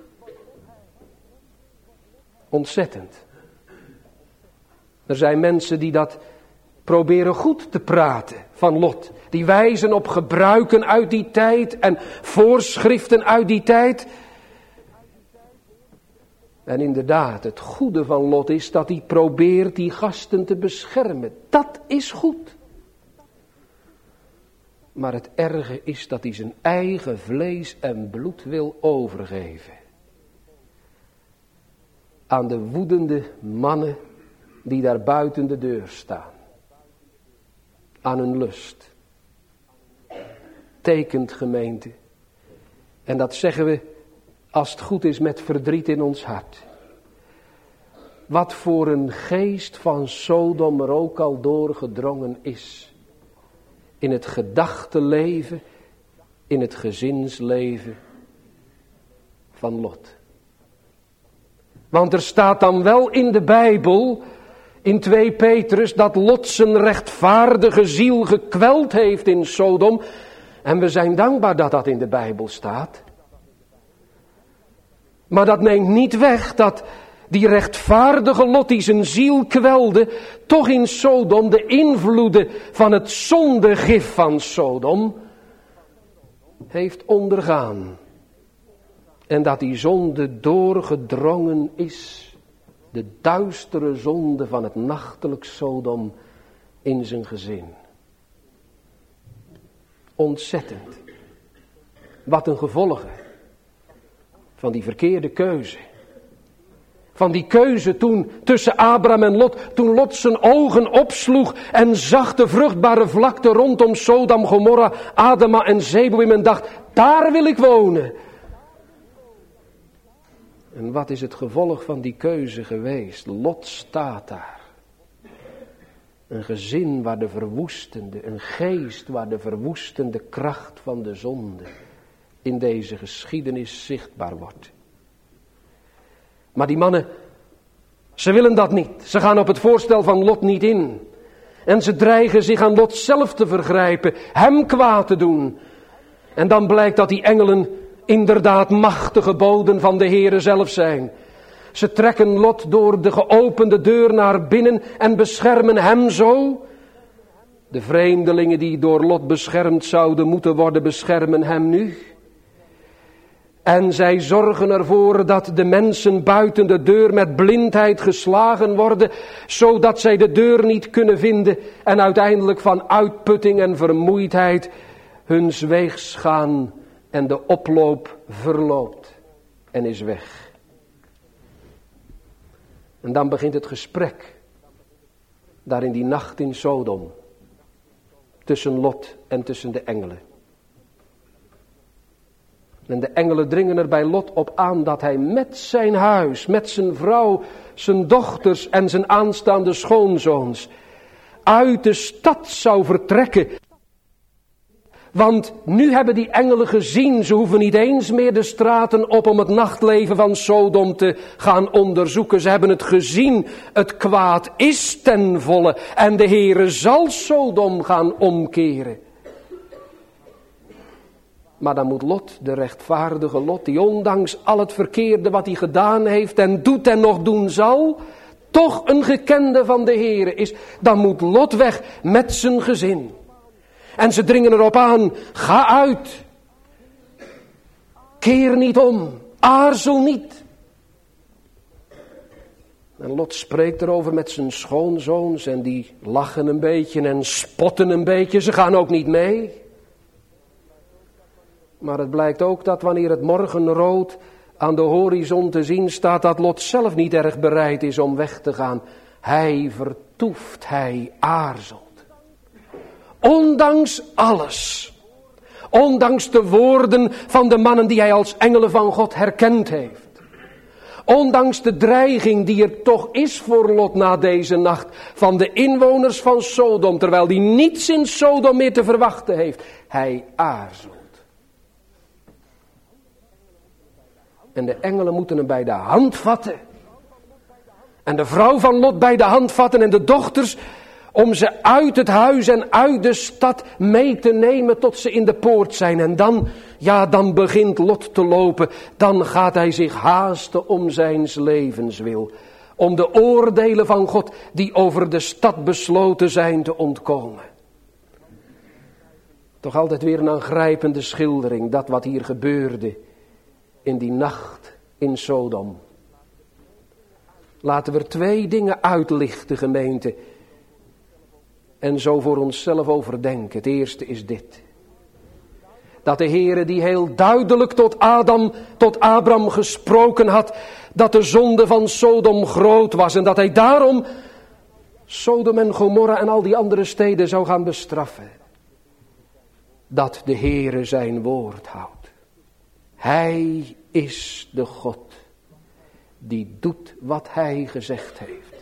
Ontzettend. Er zijn mensen die dat proberen goed te praten van Lot. Die wijzen op gebruiken uit die tijd en voorschriften uit die tijd. En inderdaad, het goede van Lot is dat hij probeert die gasten te beschermen. Dat is goed. Maar het erge is dat hij zijn eigen vlees en bloed wil overgeven. Aan de woedende mannen die daar buiten de deur staan. Aan hun lust. Tekent, gemeente. En dat zeggen we, als het goed is, met verdriet in ons hart. Wat voor een geest van Sodom er ook al doorgedrongen is. In het gedachtenleven, in het gezinsleven van Lot. Want er staat dan wel in de Bijbel, in 2 Petrus, dat Lot zijn rechtvaardige ziel gekweld heeft in Sodom. En we zijn dankbaar dat dat in de Bijbel staat. Maar dat neemt niet weg dat die rechtvaardige Lot die zijn ziel kwelde, toch in Sodom de invloeden van het zondegif van Sodom heeft ondergaan. En dat die zonde doorgedrongen is, de duistere zonde van het nachtelijk Sodom in zijn gezin. Ontzettend. Wat een gevolgen van die verkeerde keuze. Van die keuze toen tussen Abraham en Lot, toen Lot zijn ogen opsloeg en zag de vruchtbare vlakte rondom Sodom, Gomorra, Adama en Zeboim en dacht, daar wil ik wonen. En wat is het gevolg van die keuze geweest? Lot staat daar. Een gezin waar de verwoestende, een geest waar de verwoestende kracht van de zonde in deze geschiedenis zichtbaar wordt. Maar die mannen, ze willen dat niet. Ze gaan op het voorstel van Lot niet in. En ze dreigen zich aan Lot zelf te vergrijpen, hem kwaad te doen. En dan blijkt dat die engelen inderdaad machtige boden van de Heere zelf zijn. Ze trekken Lot door de geopende deur naar binnen en beschermen hem zo. De vreemdelingen die door Lot beschermd zouden moeten worden, beschermen hem nu. En zij zorgen ervoor dat de mensen buiten de deur met blindheid geslagen worden, zodat zij de deur niet kunnen vinden en uiteindelijk van uitputting en vermoeidheid huns weegs gaan en de oploop verloopt en is weg. En dan begint het gesprek, daar in die nacht in Sodom, tussen Lot en tussen de engelen. En de engelen dringen er bij Lot op aan dat hij met zijn huis, met zijn vrouw, zijn dochters en zijn aanstaande schoonzoons uit de stad zou vertrekken. Want nu hebben die engelen gezien, ze hoeven niet eens meer de straten op om het nachtleven van Sodom te gaan onderzoeken. Ze hebben het gezien, het kwaad is ten volle en de Heere zal Sodom gaan omkeren. Maar dan moet Lot, de rechtvaardige Lot, die ondanks al het verkeerde wat hij gedaan heeft en doet en nog doen zal, toch een gekende van de Heere is. Dan moet Lot weg met zijn gezin. En ze dringen erop aan, ga uit. Keer niet om, aarzel niet. En Lot spreekt erover met zijn schoonzoons en die lachen een beetje en spotten een beetje. Ze gaan ook niet mee. Maar het blijkt ook dat wanneer het morgenrood aan de horizon te zien staat, dat Lot zelf niet erg bereid is om weg te gaan. Hij vertoeft, hij aarzelt. Ondanks alles. Ondanks de woorden van de mannen die hij als engelen van God herkend heeft. Ondanks de dreiging die er toch is voor Lot na deze nacht van de inwoners van Sodom, terwijl die niets in Sodom meer te verwachten heeft. Hij aarzelt. En de engelen moeten hem bij de hand vatten. En de vrouw van Lot bij de hand vatten en de dochters, om ze uit het huis en uit de stad mee te nemen tot ze in de poort zijn. En dan begint Lot te lopen. Dan gaat hij zich haasten om zijns levenswil. Om de oordelen van God die over de stad besloten zijn te ontkomen. Toch altijd weer een aangrijpende schildering, dat wat hier gebeurde in die nacht in Sodom. Laten we er 2 dingen uitlichten, gemeente. En zo voor onszelf overdenken. Het eerste is dit. Dat de Heere die heel duidelijk tot Abraham gesproken had, dat de zonde van Sodom groot was. En dat hij daarom Sodom en Gomorra en al die andere steden zou gaan bestraffen. Dat de Heere zijn woord houdt. Hij is de God die doet wat hij gezegd heeft.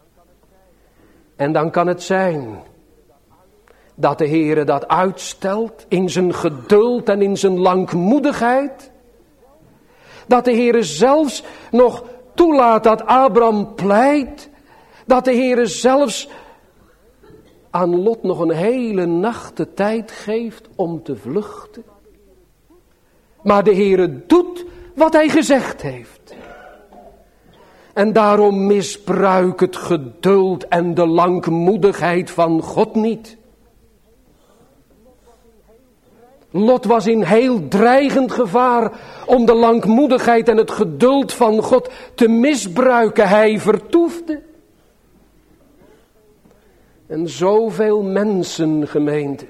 En dan kan het zijn dat de Heere dat uitstelt in zijn geduld en in zijn langmoedigheid. Dat de Heere zelfs nog toelaat dat Abraham pleit. Dat de Heere zelfs aan Lot nog een hele nacht de tijd geeft om te vluchten. Maar de Heere doet wat hij gezegd heeft. En daarom misbruik het geduld en de langmoedigheid van God niet. Lot was in heel dreigend gevaar om de langmoedigheid en het geduld van God te misbruiken. Hij vertoefde. En zoveel mensen, gemeente.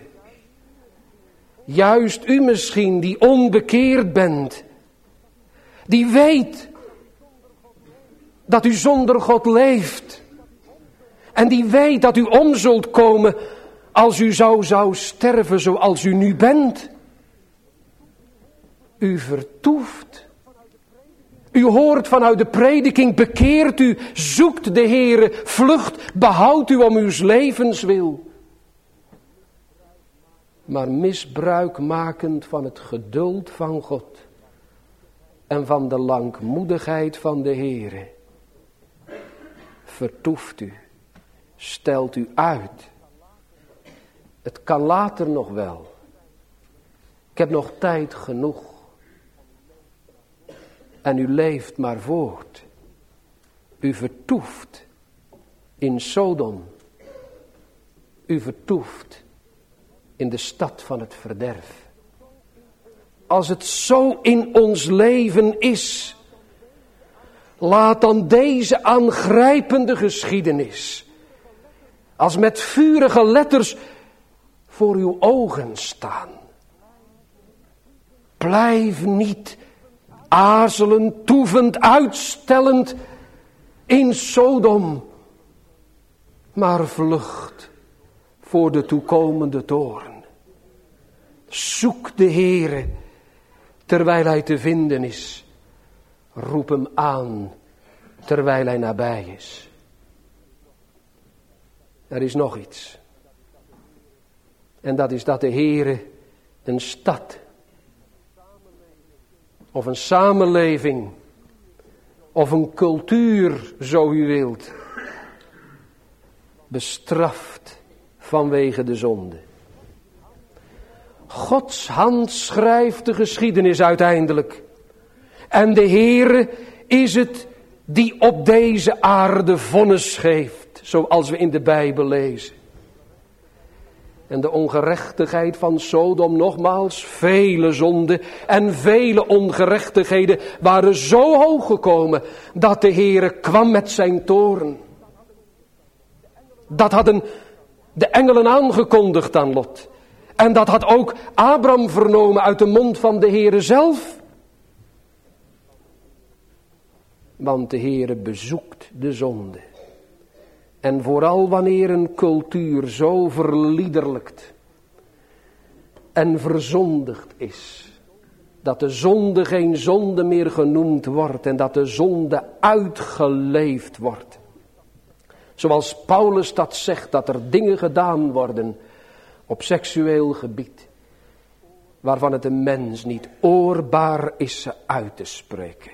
Juist u misschien die onbekeerd bent. Die weet dat u zonder God leeft. En die weet dat u om zult komen als u zou sterven zoals u nu bent. U vertoeft. U hoort vanuit de prediking, bekeert u, zoekt de Heere, vlucht, behoudt u om uw levenswil. Maar misbruikmakend van het geduld van God en van de langmoedigheid van de Heere, vertoeft u, stelt u uit. Het kan later nog wel. Ik heb nog tijd genoeg. En u leeft maar voort. U vertoeft in Sodom. U vertoeft in de stad van het verderf. als het zo in ons leven is, laat dan deze aangrijpende geschiedenis als met vurige letters voor uw ogen staan. Blijf niet aarzelend, toevend, uitstellend in Sodom, maar vlucht voor de toekomende toorn. Zoek de Heere terwijl hij te vinden is. Roep hem aan terwijl hij nabij is. Er is nog iets. En dat is dat de Heere een stad of een samenleving of een cultuur, zo u wilt, bestraft vanwege de zonde. Gods hand schrijft de geschiedenis uiteindelijk. En de Heere is het die op deze aarde vonnis geeft, zoals we in de Bijbel lezen. En de ongerechtigheid van Sodom, nogmaals, vele zonden en vele ongerechtigheden waren zo hoog gekomen dat de Heere kwam met zijn toorn. Dat hadden de engelen aangekondigd aan Lot. En dat had ook Abraham vernomen uit de mond van de Heere zelf. Want de Heere bezoekt de zonde. En vooral wanneer een cultuur zo verliederlijkt en verzondigd is, dat de zonde geen zonde meer genoemd wordt en dat de zonde uitgeleefd wordt. Zoals Paulus dat zegt, dat er dingen gedaan worden op seksueel gebied, waarvan het een mens niet oorbaar is ze uit te spreken.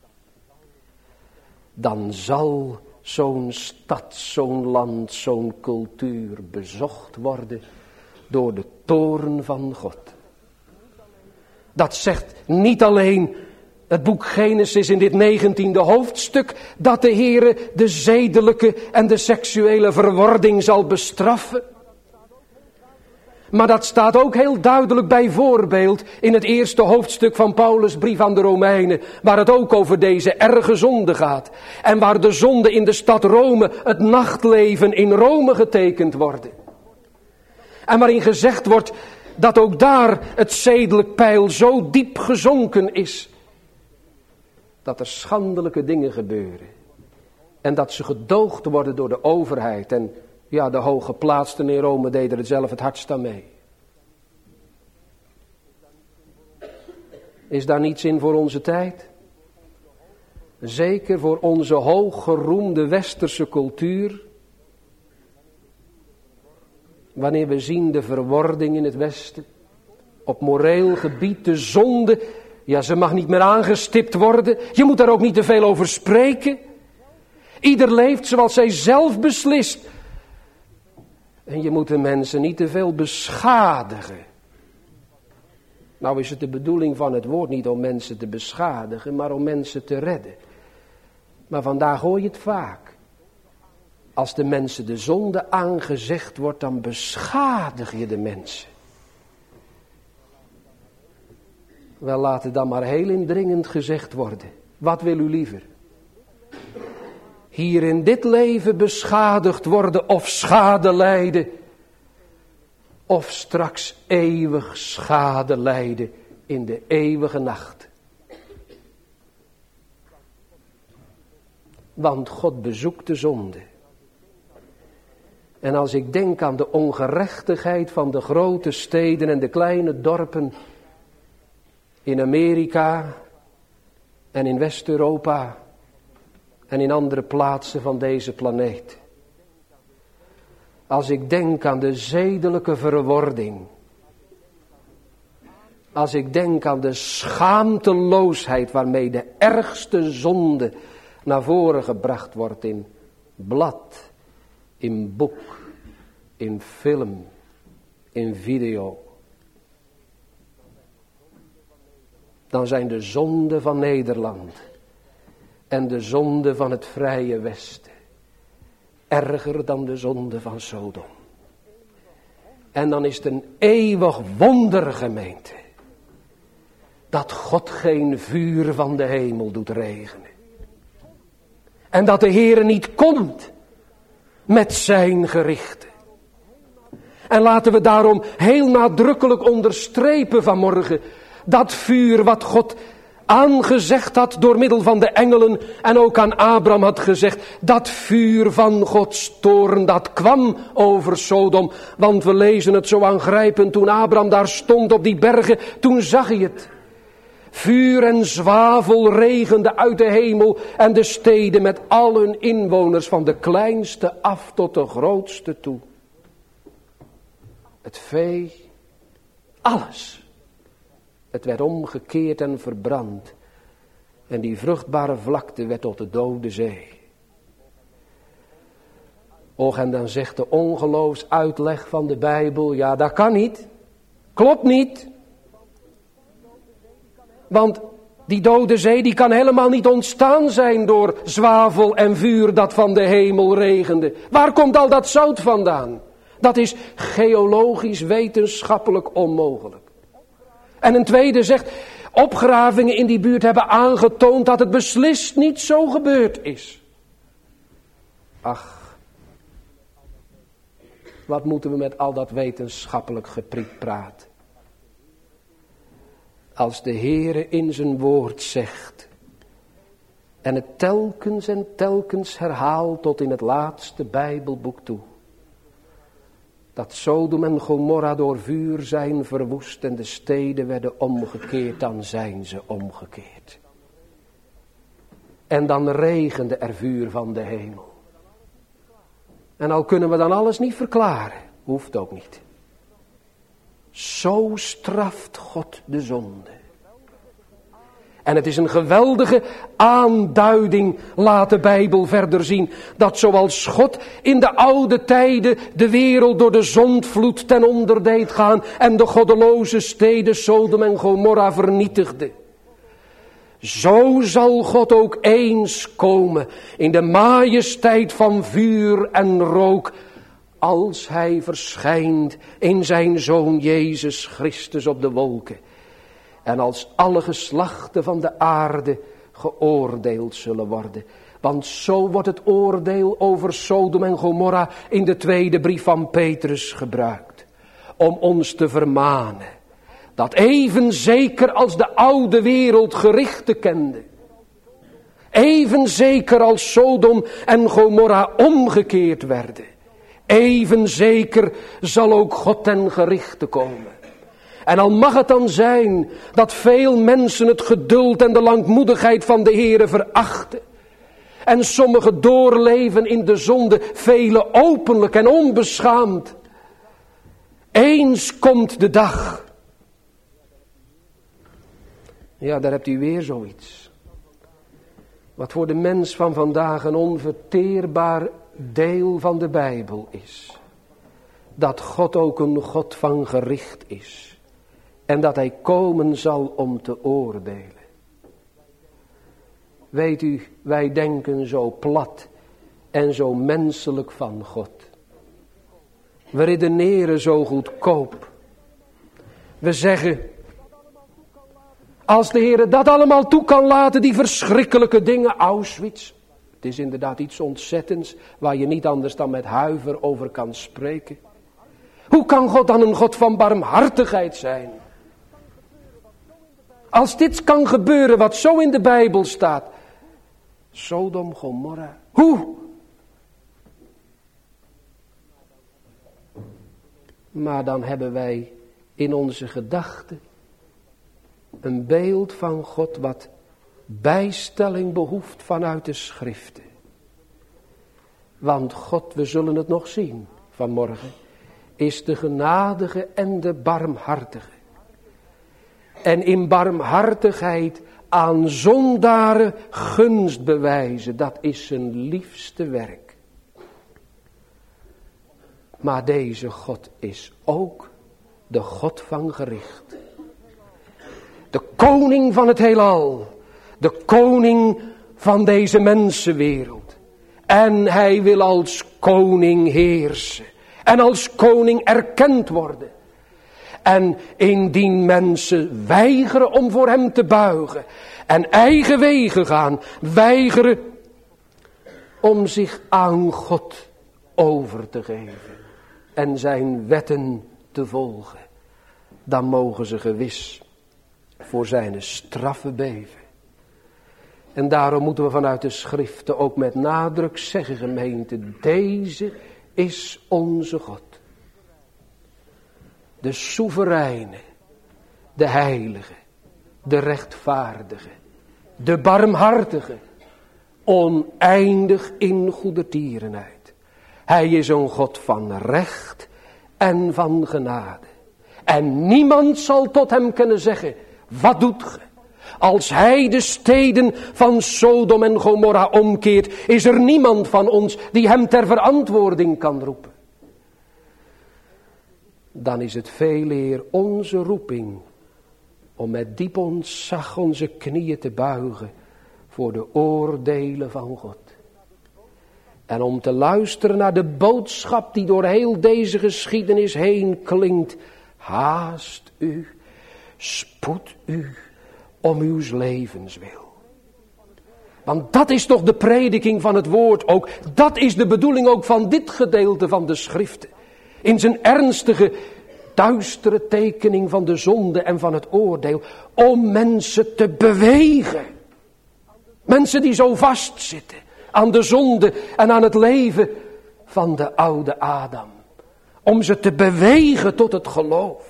Dan zal zo'n stad, zo'n land, zo'n cultuur bezocht worden door de toorn van God. Dat zegt niet alleen het boek Genesis in dit 19e hoofdstuk, dat de Heere de zedelijke en de seksuele verwording zal bestraffen. Maar dat staat ook heel duidelijk bijvoorbeeld in het eerste hoofdstuk van Paulus' brief aan de Romeinen, waar het ook over deze erge zonde gaat. En waar de zonde in de stad Rome, het nachtleven in Rome getekend worden. En waarin gezegd wordt dat ook daar het zedelijk peil zo diep gezonken is, dat er schandelijke dingen gebeuren. En dat ze gedoogd worden door de overheid. En ja, de hooggeplaatsten in Rome deden het zelf het hardst aan mee. Is daar niets in voor onze tijd? Zeker voor onze hooggeroemde westerse cultuur. Wanneer we zien de verwording in het Westen. Op moreel gebied, de zonde. Ja, ze mag niet meer aangestipt worden. Je moet daar ook niet te veel over spreken. Ieder leeft zoals hij zelf beslist. En je moet de mensen niet te veel beschadigen. Nou is het de bedoeling van het woord niet om mensen te beschadigen, maar om mensen te redden. Maar vandaag hoor je het vaak. Als de mensen de zonde aangezegd wordt, dan beschadig je de mensen. Wel, laat het dan maar heel indringend gezegd worden. Wat wil u liever? Hier in dit leven beschadigd worden of schade lijden. Of straks eeuwig schade lijden in de eeuwige nacht. Want God bezoekt de zonde. En als ik denk aan de ongerechtigheid van de grote steden en de kleine dorpen in Amerika en in West-Europa en in andere plaatsen van deze planeet. Als ik denk aan de zedelijke verwording. Als ik denk aan de schaamteloosheid waarmee de ergste zonde naar voren gebracht wordt in blad, in boek, in film, in video. Dan zijn de zonden van Nederland en de zonden van het vrije Westen erger dan de zonde van Sodom. En dan is het een eeuwig wonder, gemeente, dat God geen vuur van de hemel doet regenen. En dat de Heere niet komt met zijn gerichten. En laten we daarom heel nadrukkelijk onderstrepen vanmorgen dat vuur wat God aangezegd had door middel van de engelen en ook aan Abraham had gezegd, dat vuur van Gods toorn, dat kwam over Sodom. Want we lezen het zo aangrijpend, toen Abraham daar stond op die bergen, toen zag hij het. Vuur en zwavel regende uit de hemel en de steden met al hun inwoners, van de kleinste af tot de grootste toe. Het vee, alles. Het werd omgekeerd en verbrand. En die vruchtbare vlakte werd tot de dode zee. Och, en dan zegt de ongeloofsuitleg van de Bijbel, ja, dat kan niet. Klopt niet. Want die dode zee, die kan helemaal niet ontstaan zijn door zwavel en vuur dat van de hemel regende. Waar komt al dat zout vandaan? Dat is geologisch wetenschappelijk onmogelijk. En een tweede zegt, opgravingen in die buurt hebben aangetoond dat het beslist niet zo gebeurd is. Ach, wat moeten we met al dat wetenschappelijk geprietpraat? Als de Heere in zijn woord zegt en het telkens en telkens herhaalt tot in het laatste Bijbelboek toe, dat Sodom en Gomorra door vuur zijn verwoest en de steden werden omgekeerd, dan zijn ze omgekeerd. En dan regende er vuur van de hemel. En al kunnen we dan alles niet verklaren, hoeft ook niet. Zo straft God de zonde. En het is een geweldige aanduiding, laat de Bijbel verder zien, dat zoals God in de oude tijden de wereld door de zondvloed ten onder deed gaan en de goddeloze steden Sodom en Gomorra vernietigde. Zo zal God ook eens komen in de majesteit van vuur en rook, als hij verschijnt in zijn Zoon Jezus Christus op de wolken. En als alle geslachten van de aarde geoordeeld zullen worden. Want zo wordt het oordeel over Sodom en Gomorra in de tweede brief van Petrus gebruikt. Om ons te vermanen. Dat even zeker als de oude wereld gerichten kende. Even zeker als Sodom en Gomorra omgekeerd werden. Even zeker zal ook God ten gerichte komen. En al mag het dan zijn dat veel mensen het geduld en de langmoedigheid van de Heere verachten. En sommigen doorleven in de zonde, velen openlijk en onbeschaamd. Eens komt de dag. Ja, daar hebt u weer zoiets. Wat voor de mens van vandaag een onverteerbaar deel van de Bijbel is. Dat God ook een God van gericht is. En dat hij komen zal om te oordelen. Weet u, wij denken zo plat en zo menselijk van God. We redeneren zo goedkoop. We zeggen, als de Heer dat allemaal toe kan laten, die verschrikkelijke dingen, Auschwitz. Het is inderdaad iets ontzettends waar je niet anders dan met huiver over kan spreken. Hoe kan God dan een God van barmhartigheid zijn? Als dit kan gebeuren wat zo in de Bijbel staat. Sodom, Gomorra. Hoe? Maar dan hebben wij in onze gedachten een beeld van God wat bijstelling behoeft vanuit de schriften. Want God, we zullen het nog zien vanmorgen, is de genadige en de barmhartige. En in barmhartigheid aan zondaren gunst bewijzen, dat is zijn liefste werk. Maar deze God is ook de God van gericht. De koning van het heelal. De koning van deze mensenwereld. En hij wil als koning heersen. En als koning erkend worden. En indien mensen weigeren om voor hem te buigen en eigen wegen gaan, weigeren om zich aan God over te geven en zijn wetten te volgen, dan mogen ze gewis voor zijn straffe beven. En daarom moeten we vanuit de schriften ook met nadruk zeggen, gemeente, deze is onze God. De soevereine, de heilige, de rechtvaardige, de barmhartige, oneindig in goedertierenheid. Hij is een God van recht en van genade. En niemand zal tot hem kunnen zeggen, wat doet ge? Als hij de steden van Sodom en Gomorra omkeert, is er niemand van ons die hem ter verantwoording kan roepen. Dan is het veel eer onze roeping om met diep ontzag onze knieën te buigen voor de oordelen van God. En om te luisteren naar de boodschap die door heel deze geschiedenis heen klinkt. Haast u, spoed u om uw levens wil. Want dat is toch de prediking van het woord ook. Dat is de bedoeling ook van dit gedeelte van de schriften. In zijn ernstige, duistere tekening van de zonde en van het oordeel. Om mensen te bewegen. Mensen die zo vastzitten aan de zonde en aan het leven van de oude Adam. Om ze te bewegen tot het geloof.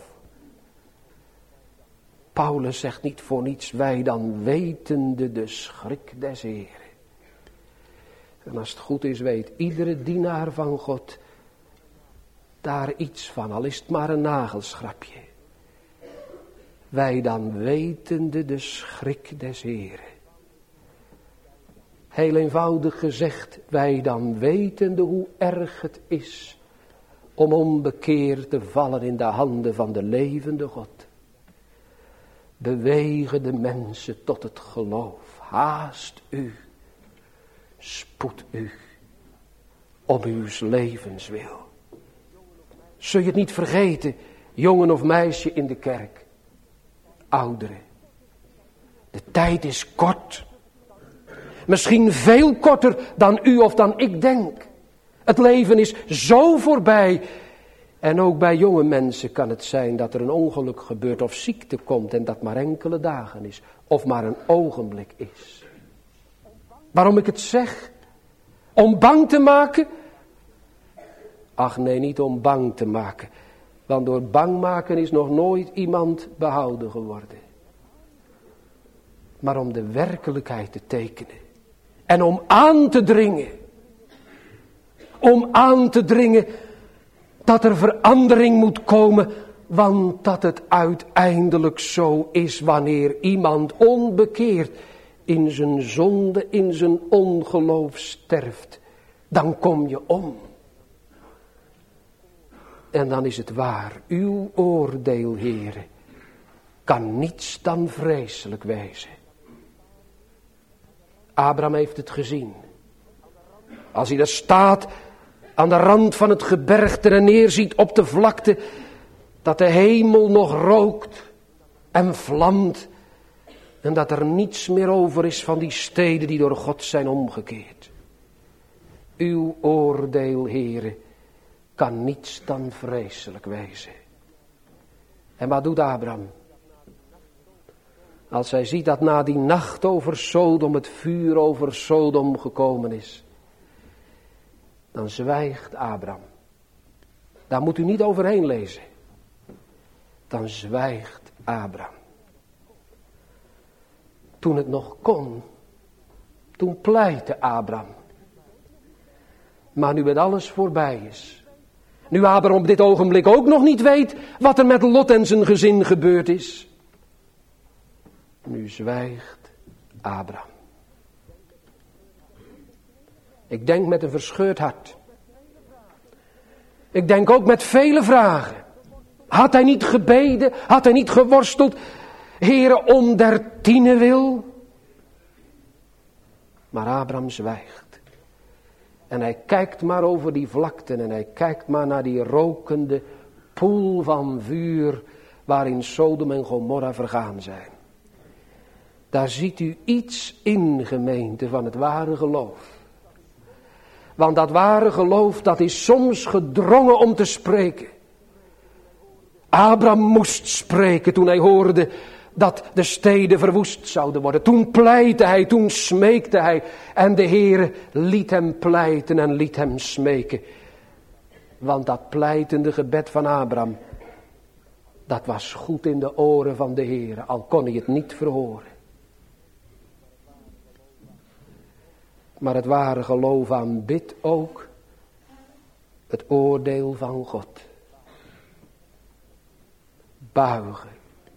Paulus zegt niet voor niets, wij dan wetende de schrik des Heren. En als het goed is, weet iedere dienaar van God daar iets van, al is het maar een nagelschrapje. Wij dan wetende de schrik des Heren. Heel eenvoudig gezegd, wij dan wetende hoe erg het is om onbekeerd te vallen in de handen van de levende God. Bewegen de mensen tot het geloof. Haast u, spoed u, om uw levens wil. Zul je het niet vergeten, jongen of meisje in de kerk, ouderen. De tijd is kort. Misschien veel korter dan u of dan ik denk. Het leven is zo voorbij. En ook bij jonge mensen kan het zijn dat er een ongeluk gebeurt of ziekte komt en dat maar enkele dagen is. Of maar een ogenblik is. Waarom ik het zeg? Om bang te maken? Ach nee, niet om bang te maken. Want door bang maken is nog nooit iemand behouden geworden. Maar om de werkelijkheid te tekenen. En om aan te dringen. Om aan te dringen dat er verandering moet komen. Want dat het uiteindelijk zo is wanneer iemand onbekeerd in zijn zonde, in zijn ongeloof sterft. Dan kom je om. En dan is het waar, uw oordeel, Heere, kan niets dan vreselijk wezen. Abraham heeft het gezien. Als hij daar staat aan de rand van het gebergte en neerziet op de vlakte, dat de hemel nog rookt en vlamt en dat er niets meer over is van die steden die door God zijn omgekeerd. Uw oordeel, Heere, kan niets dan vreselijk wezen. En wat doet Abraham? Als hij ziet dat na die nacht over Sodom het vuur over Sodom gekomen is, dan zwijgt Abraham. Daar moet u niet overheen lezen. Dan zwijgt Abraham. Toen het nog kon, toen pleitte Abraham. Maar nu het alles voorbij is, nu Abraham op dit ogenblik ook nog niet weet wat er met Lot en zijn gezin gebeurd is, nu zwijgt Abraham. Ik denk met een verscheurd hart. Ik denk ook met vele vragen. Had hij niet gebeden? Had hij niet geworsteld? Heere, om der tiende wil? Maar Abraham zwijgt. En hij kijkt maar over die vlakten en hij kijkt maar naar die rokende poel van vuur waarin Sodom en Gomorra vergaan zijn. Daar ziet u iets in, gemeente, van het ware geloof. Want dat ware geloof, dat is soms gedrongen om te spreken. Abraham moest spreken toen hij hoorde dat de steden verwoest zouden worden. Toen pleitte hij, toen smeekte hij. En de Heere liet hem pleiten en liet hem smeken. Want dat pleitende gebed van Abraham, dat was goed in de oren van de Heere, al kon hij het niet verhoren. Maar het ware geloof aanbidt ook het oordeel van God. Buigen.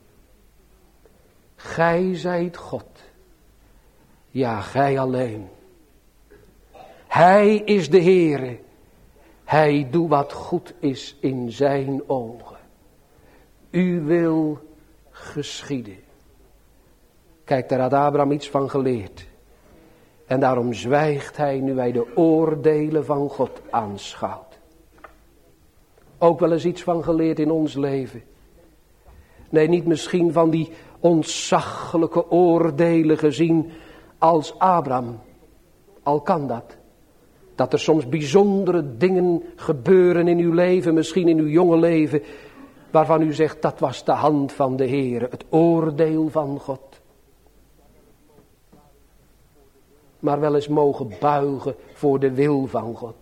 Gij zijt God. Ja, gij alleen. Hij is de Heere. Hij doet wat goed is in zijn ogen. U wil geschieden. Kijk, daar had Abraham iets van geleerd. En daarom zwijgt hij nu hij de oordelen van God aanschouwt. Ook wel eens iets van geleerd in ons leven. Nee, niet misschien van die ontzaglijke oordelen gezien als Abraham. Al kan dat. Dat er soms bijzondere dingen gebeuren in uw leven, misschien in uw jonge leven, waarvan u zegt, dat was de hand van de Heer, het oordeel van God. Maar wel eens mogen buigen voor de wil van God.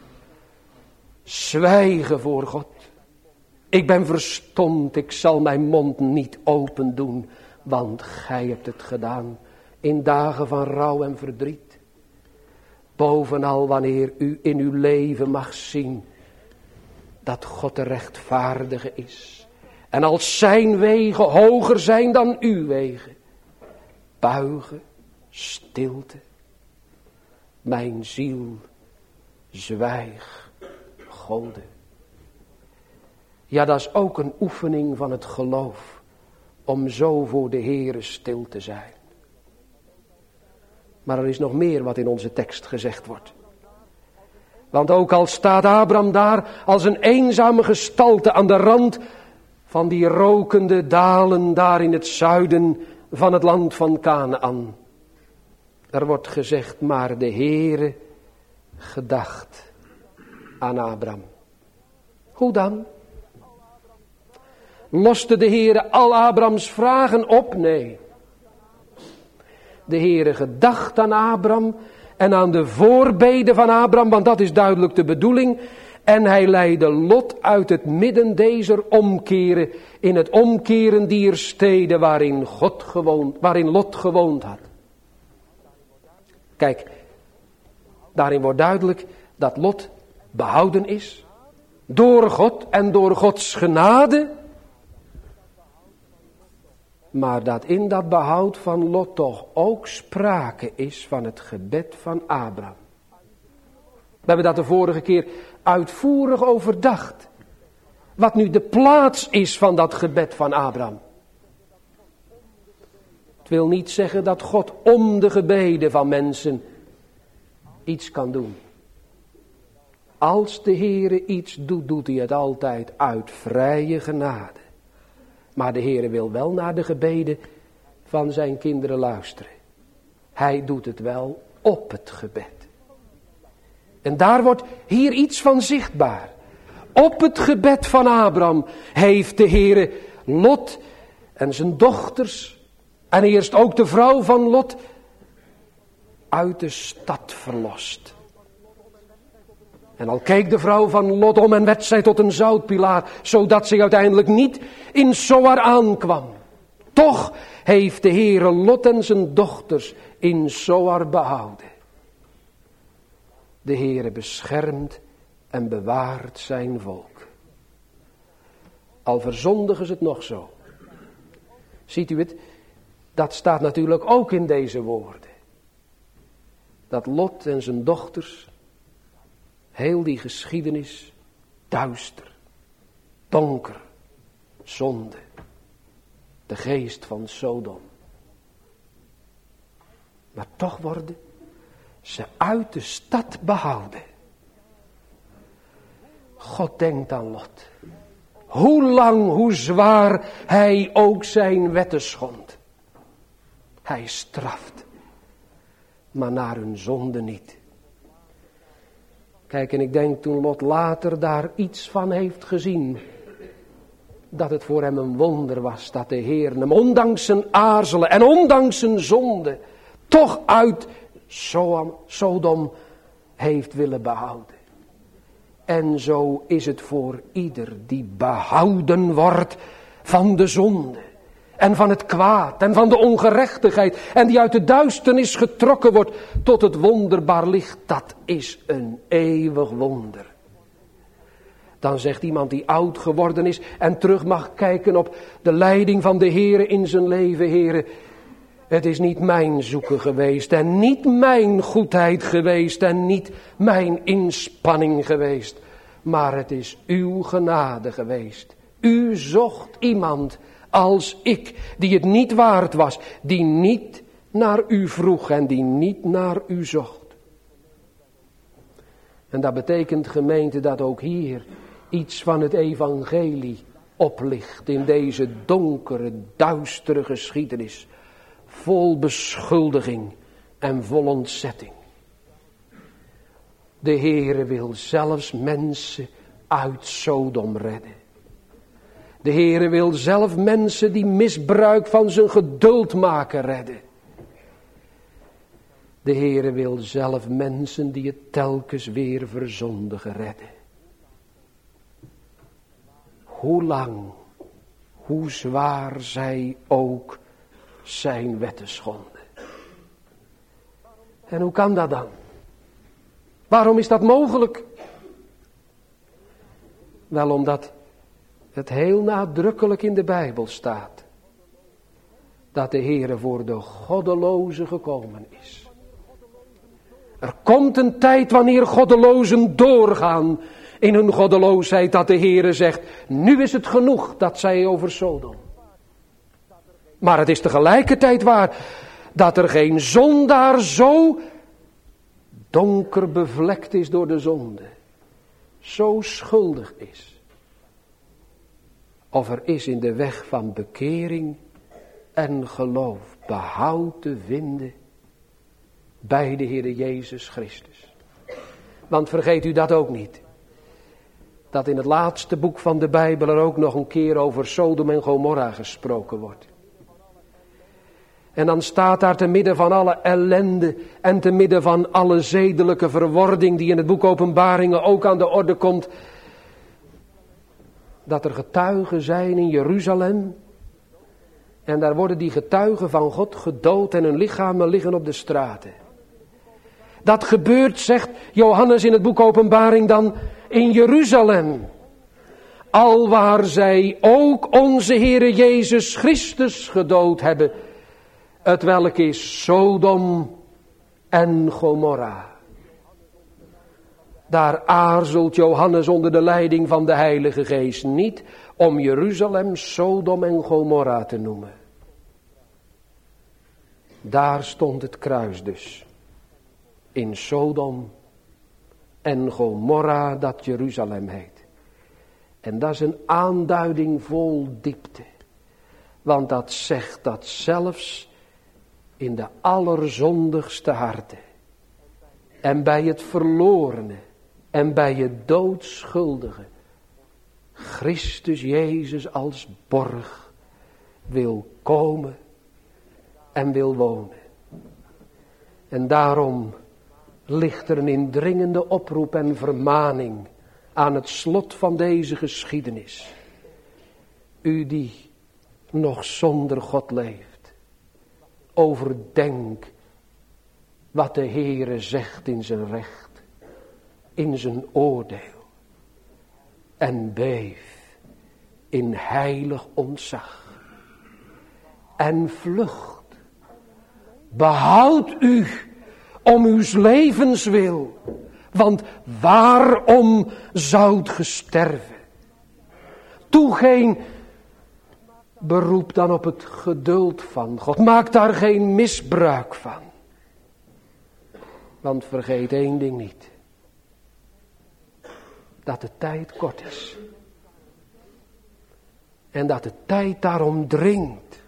Zwijgen voor God. Ik ben verstomd, ik zal mijn mond niet open doen, want gij hebt het gedaan in dagen van rouw en verdriet. Bovenal wanneer u in uw leven mag zien dat God de rechtvaardige is. En als zijn wegen hoger zijn dan uw wegen. Buigen, stilte. Mijn ziel, zwijg, Gode. Ja, dat is ook een oefening van het geloof. Om zo voor de Heere stil te zijn. Maar er is nog meer wat in onze tekst gezegd wordt. Want ook al staat Abraham daar als een eenzame gestalte aan de rand van die rokende dalen daar in het zuiden van het land van Kanaän. Er wordt gezegd, maar de Heere gedacht aan Abraham. Hoe dan? Loste de Heere al Abrahams vragen op? Nee. De Heere gedacht aan Abraham en aan de voorbeden van Abraham, want dat is duidelijk de bedoeling. En hij leidde Lot uit het midden dezer omkeren, in het omkeren dier steden waarin Lot gewoond had. Kijk, daarin wordt duidelijk dat Lot behouden is. Door God en door Gods genade. Maar dat in dat behoud van Lot toch ook sprake is van het gebed van Abraham. We hebben dat de vorige keer uitvoerig overdacht. Wat nu de plaats is van dat gebed van Abraham. Het wil niet zeggen dat God om de gebeden van mensen iets kan doen. Als de Heere iets doet, doet hij het altijd uit vrije genade. Maar de Heere wil wel naar de gebeden van zijn kinderen luisteren. Hij doet het wel op het gebed. En daar wordt hier iets van zichtbaar. Op het gebed van Abraham heeft de Heere Lot en zijn dochters en eerst ook de vrouw van Lot uit de stad verlost. En al keek de vrouw van Lot om en werd zij tot een zoutpilaar, zodat zij uiteindelijk niet in Zoar aankwam. Toch heeft de Heere Lot en zijn dochters in Zoar behouden. De Heere beschermt en bewaart zijn volk. Al verzondigen ze het nog zo. Ziet u het? Dat staat natuurlijk ook in deze woorden. Dat Lot en zijn dochters, heel die geschiedenis, duister, donker, zonde, de geest van Sodom. Maar toch worden ze uit de stad behouden. God denkt aan Lot. Hoe lang, hoe zwaar hij ook zijn wetten schond. Hij straft, maar naar hun zonde niet. Kijk, en ik denk toen Lot later daar iets van heeft gezien, dat het voor hem een wonder was dat de Heer hem ondanks zijn aarzelen en ondanks zijn zonde toch uit Sodom heeft willen behouden. En zo is het voor ieder die behouden wordt van de zonde en van het kwaad en van de ongerechtigheid en die uit de duisternis getrokken wordt tot het wonderbaar licht. Dat is een eeuwig wonder. Dan zegt iemand die oud geworden is en terug mag kijken op de leiding van de Heere in zijn leven. Heere, het is niet mijn zoeken geweest en niet mijn goedheid geweest en niet mijn inspanning geweest. Maar het is uw genade geweest. U zocht iemand als ik, die het niet waard was, die niet naar u vroeg en die niet naar u zocht. En dat betekent, gemeente, dat ook hier iets van het evangelie oplicht in deze donkere, duistere geschiedenis. Vol beschuldiging en vol ontzetting. De Heere wil zelfs mensen uit Sodom redden. De Heere wil zelf mensen die misbruik van zijn geduld maken redden. De Heere wil zelf mensen die het telkens weer verzondigen redden. Hoe lang, hoe zwaar zij ook zijn wetten schonden. En hoe kan dat dan? Waarom is dat mogelijk? Wel omdat het heel nadrukkelijk in de Bijbel staat dat de Heere voor de goddelozen gekomen is. Er komt een tijd wanneer goddelozen doorgaan in hun goddeloosheid, dat de Heere zegt, nu is het genoeg dat zij over Sodom. Maar het is tegelijkertijd waar dat er geen zondaar zo donker bevlekt is door de zonde, zo schuldig is. Of er is in de weg van bekering en geloof behoud te vinden bij de Heere Jezus Christus. Want vergeet u dat ook niet. Dat in het laatste boek van de Bijbel er ook nog een keer over Sodom en Gomorra gesproken wordt. En dan staat daar te midden van alle ellende en te midden van alle zedelijke verwording die in het boek Openbaringen ook aan de orde komt, dat er getuigen zijn in Jeruzalem. En daar worden die getuigen van God gedood en hun lichamen liggen op de straten. Dat gebeurt, zegt Johannes in het boek Openbaring dan, in Jeruzalem. Alwaar zij ook onze Heere Jezus Christus gedood hebben. Het welk is Sodom en Gomorra. Daar aarzelt Johannes onder de leiding van de Heilige Geest niet om Jeruzalem Sodom en Gomorra te noemen. Daar stond het kruis dus. In Sodom en Gomorra dat Jeruzalem heet. En dat is een aanduiding vol diepte. Want dat zegt dat zelfs in de allerzondigste harten en bij het verlorene en bij het doodschuldige Christus Jezus als borg wil komen en wil wonen. En daarom ligt er een indringende oproep en vermaning aan het slot van deze geschiedenis. U die nog zonder God leeft, overdenk wat de Heere zegt in zijn recht, in zijn oordeel. En beef in heilig ontzag. En vlucht. Behoud u om uw levenswil. Want waarom zoudt ge sterven? Doe geen beroep dan op het geduld van God. Maak daar geen misbruik van. Want vergeet één ding niet. Dat de tijd kort is. En dat de tijd daarom dringt.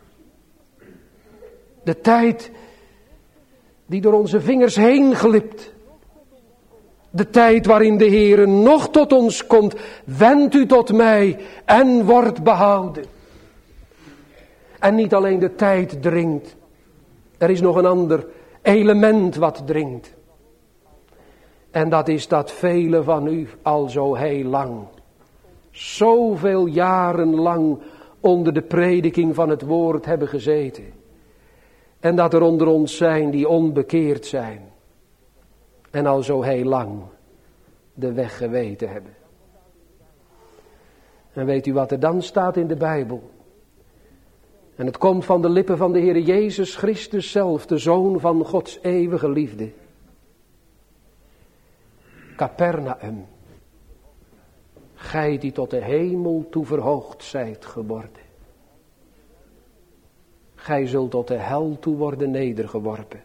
De tijd die door onze vingers heen glipt. De tijd waarin de Heere nog tot ons komt. Wend u tot mij en wordt behouden. En niet alleen de tijd dringt. Er is nog een ander element wat dringt. En dat is dat velen van u al zo heel lang, zoveel jaren lang onder de prediking van het woord hebben gezeten. En dat er onder ons zijn die onbekeerd zijn. En al zo heel lang de weg geweten hebben. En weet u wat er dan staat in de Bijbel? En het komt van de lippen van de Heer Jezus Christus zelf, de Zoon van Gods eeuwige liefde. Capernaum, gij die tot de hemel toe verhoogd zijt geworden. Gij zult tot de hel toe worden nedergeworpen.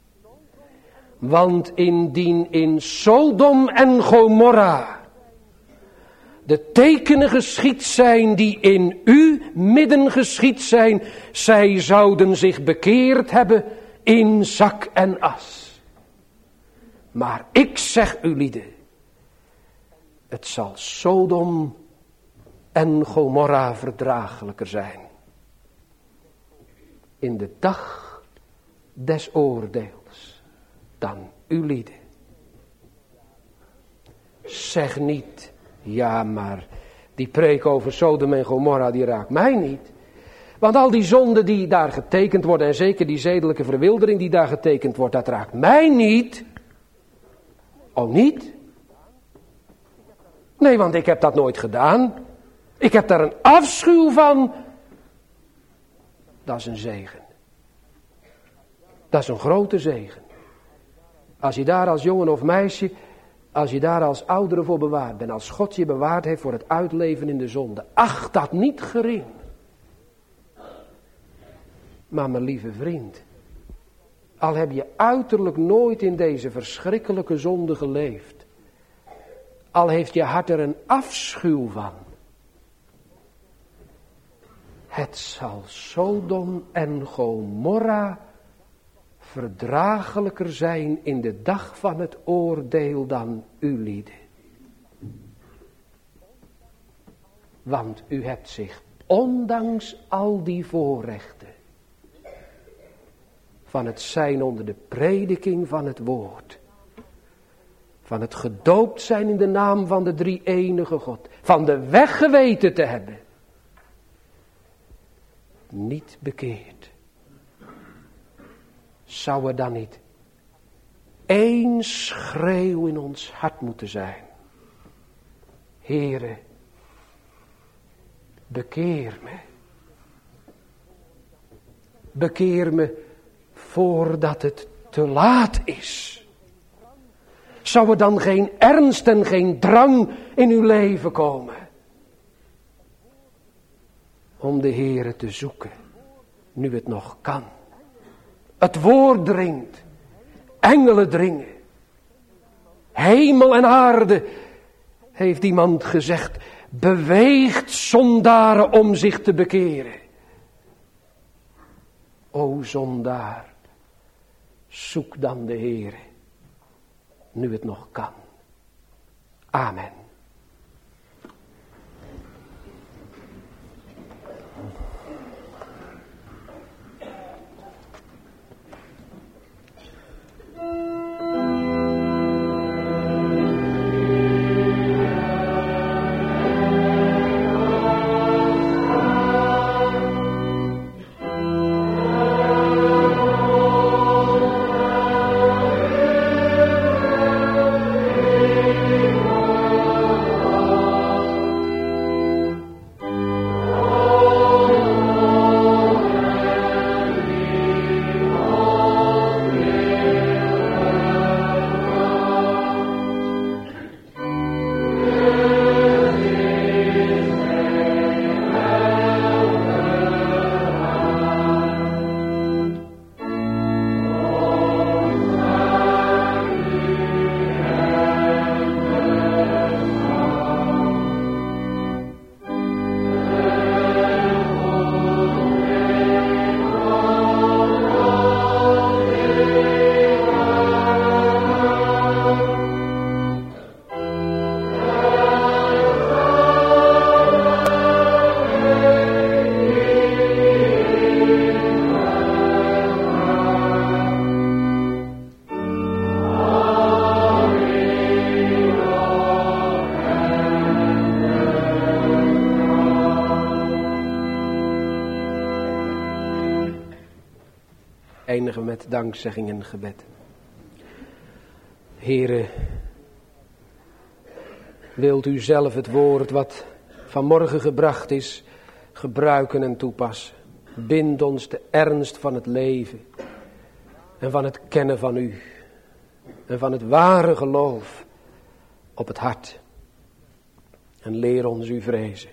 Want indien in Sodom en Gomorra de tekenen geschied zijn die in uw midden geschied zijn, zij zouden zich bekeerd hebben in zak en as. Maar ik zeg u lieden, het zal Sodom en Gomorra verdraaglijker zijn in de dag des oordeels dan u lieden. Zeg niet, ja maar die preek over Sodom en Gomorra die raakt mij niet. Want al die zonden die daar getekend worden en zeker die zedelijke verwildering die daar getekend wordt, dat raakt mij niet. Oh niet? Nee, want ik heb dat nooit gedaan. Ik heb daar een afschuw van. Dat is een zegen. Dat is een grote zegen. Als je daar als jongen of meisje, als je daar als oudere voor bewaard bent, als God je bewaard heeft voor het uitleven in de zonde, acht dat niet gering. Maar mijn lieve vriend, al heb je uiterlijk nooit in deze verschrikkelijke zonde geleefd, al heeft je hart er een afschuw van, het zal Sodom en Gomorra verdraaglijker zijn in de dag van het oordeel dan u lieden. Want u hebt zich ondanks al die voorrechten van het zijn onder de prediking van het woord, van het gedoopt zijn in de naam van de drie-enige God, van de weg geweten te hebben, niet bekeerd. Zou er dan niet één schreeuw in ons hart moeten zijn? Heere, bekeer me. Bekeer me voordat het te laat is. Zou er dan geen ernst en geen drang in uw leven komen om de Heere te zoeken, nu het nog kan? Het woord dringt, engelen dringen, hemel en aarde, heeft iemand gezegd, beweegt zondaren om zich te bekeren. O zondaar, zoek dan de Heere, nu het nog kan. Amen. eindigen we met dankzegging en gebed. Heere, wilt u zelf het woord wat vanmorgen gebracht is, gebruiken en toepassen. Bind ons de ernst van het leven en van het kennen van u en van het ware geloof op het hart. En leer ons u vrezen.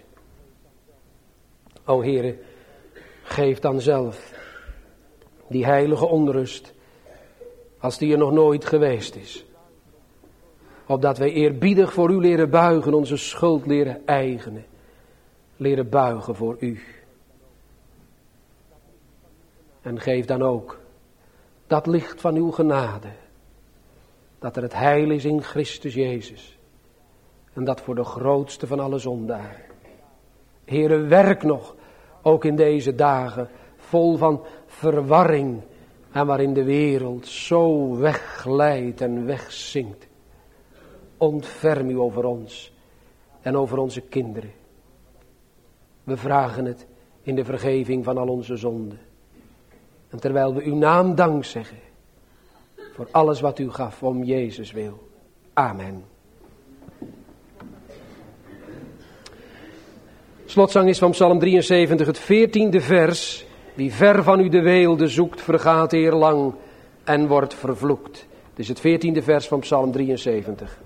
O Heere, geef dan zelf die heilige onrust als die er nog nooit geweest is. Opdat wij eerbiedig voor u leren buigen, onze schuld leren eigenen. Leren buigen voor u. En geef dan ook dat licht van uw genade. Dat er het heil is in Christus Jezus. En dat voor de grootste van alle zondaren. Heere, werk nog, ook in deze dagen, vol van verwarring. En waarin de wereld zo wegglijdt en wegzinkt. Ontferm u over ons en over onze kinderen. We vragen het in de vergeving van al onze zonden. En terwijl we uw naam dank zeggen. Voor alles wat u gaf om Jezus wil. Amen. Slotzang is van Psalm 73 het 14e vers. Wie ver van u de weelde zoekt, vergaat eerlang en wordt vervloekt. Het is het 14e vers van Psalm 73.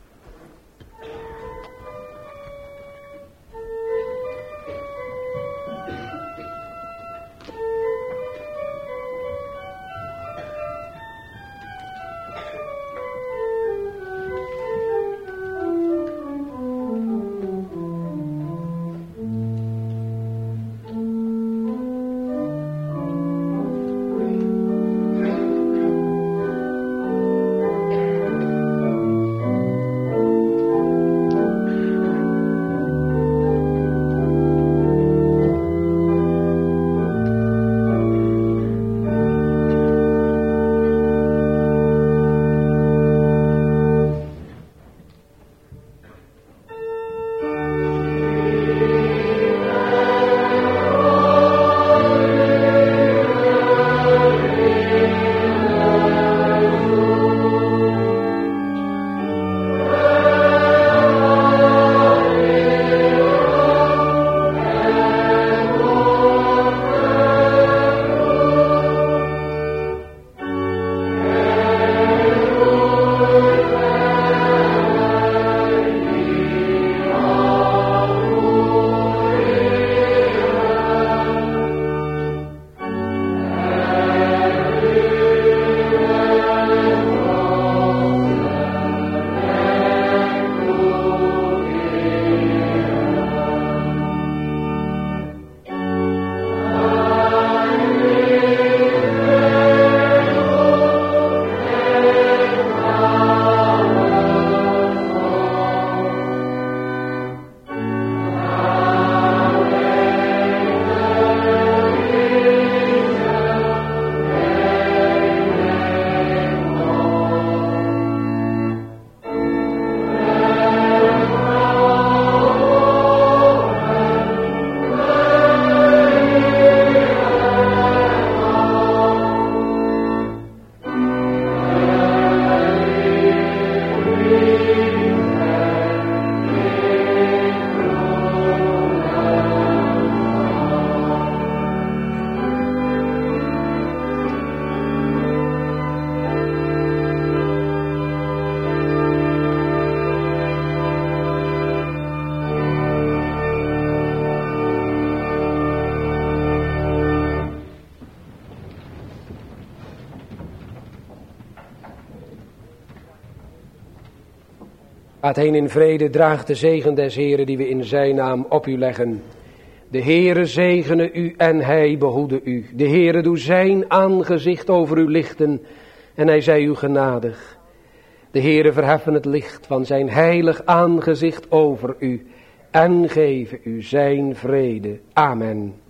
Gaat heen in vrede, draagt de zegen des Heeren die we in zijn naam op u leggen. De Heere zegene u en hij behoede u. De Heere doe zijn aangezicht over u lichten en hij zij u genadig. De Heere verheffen het licht van zijn heilig aangezicht over u en geven u zijn vrede. Amen.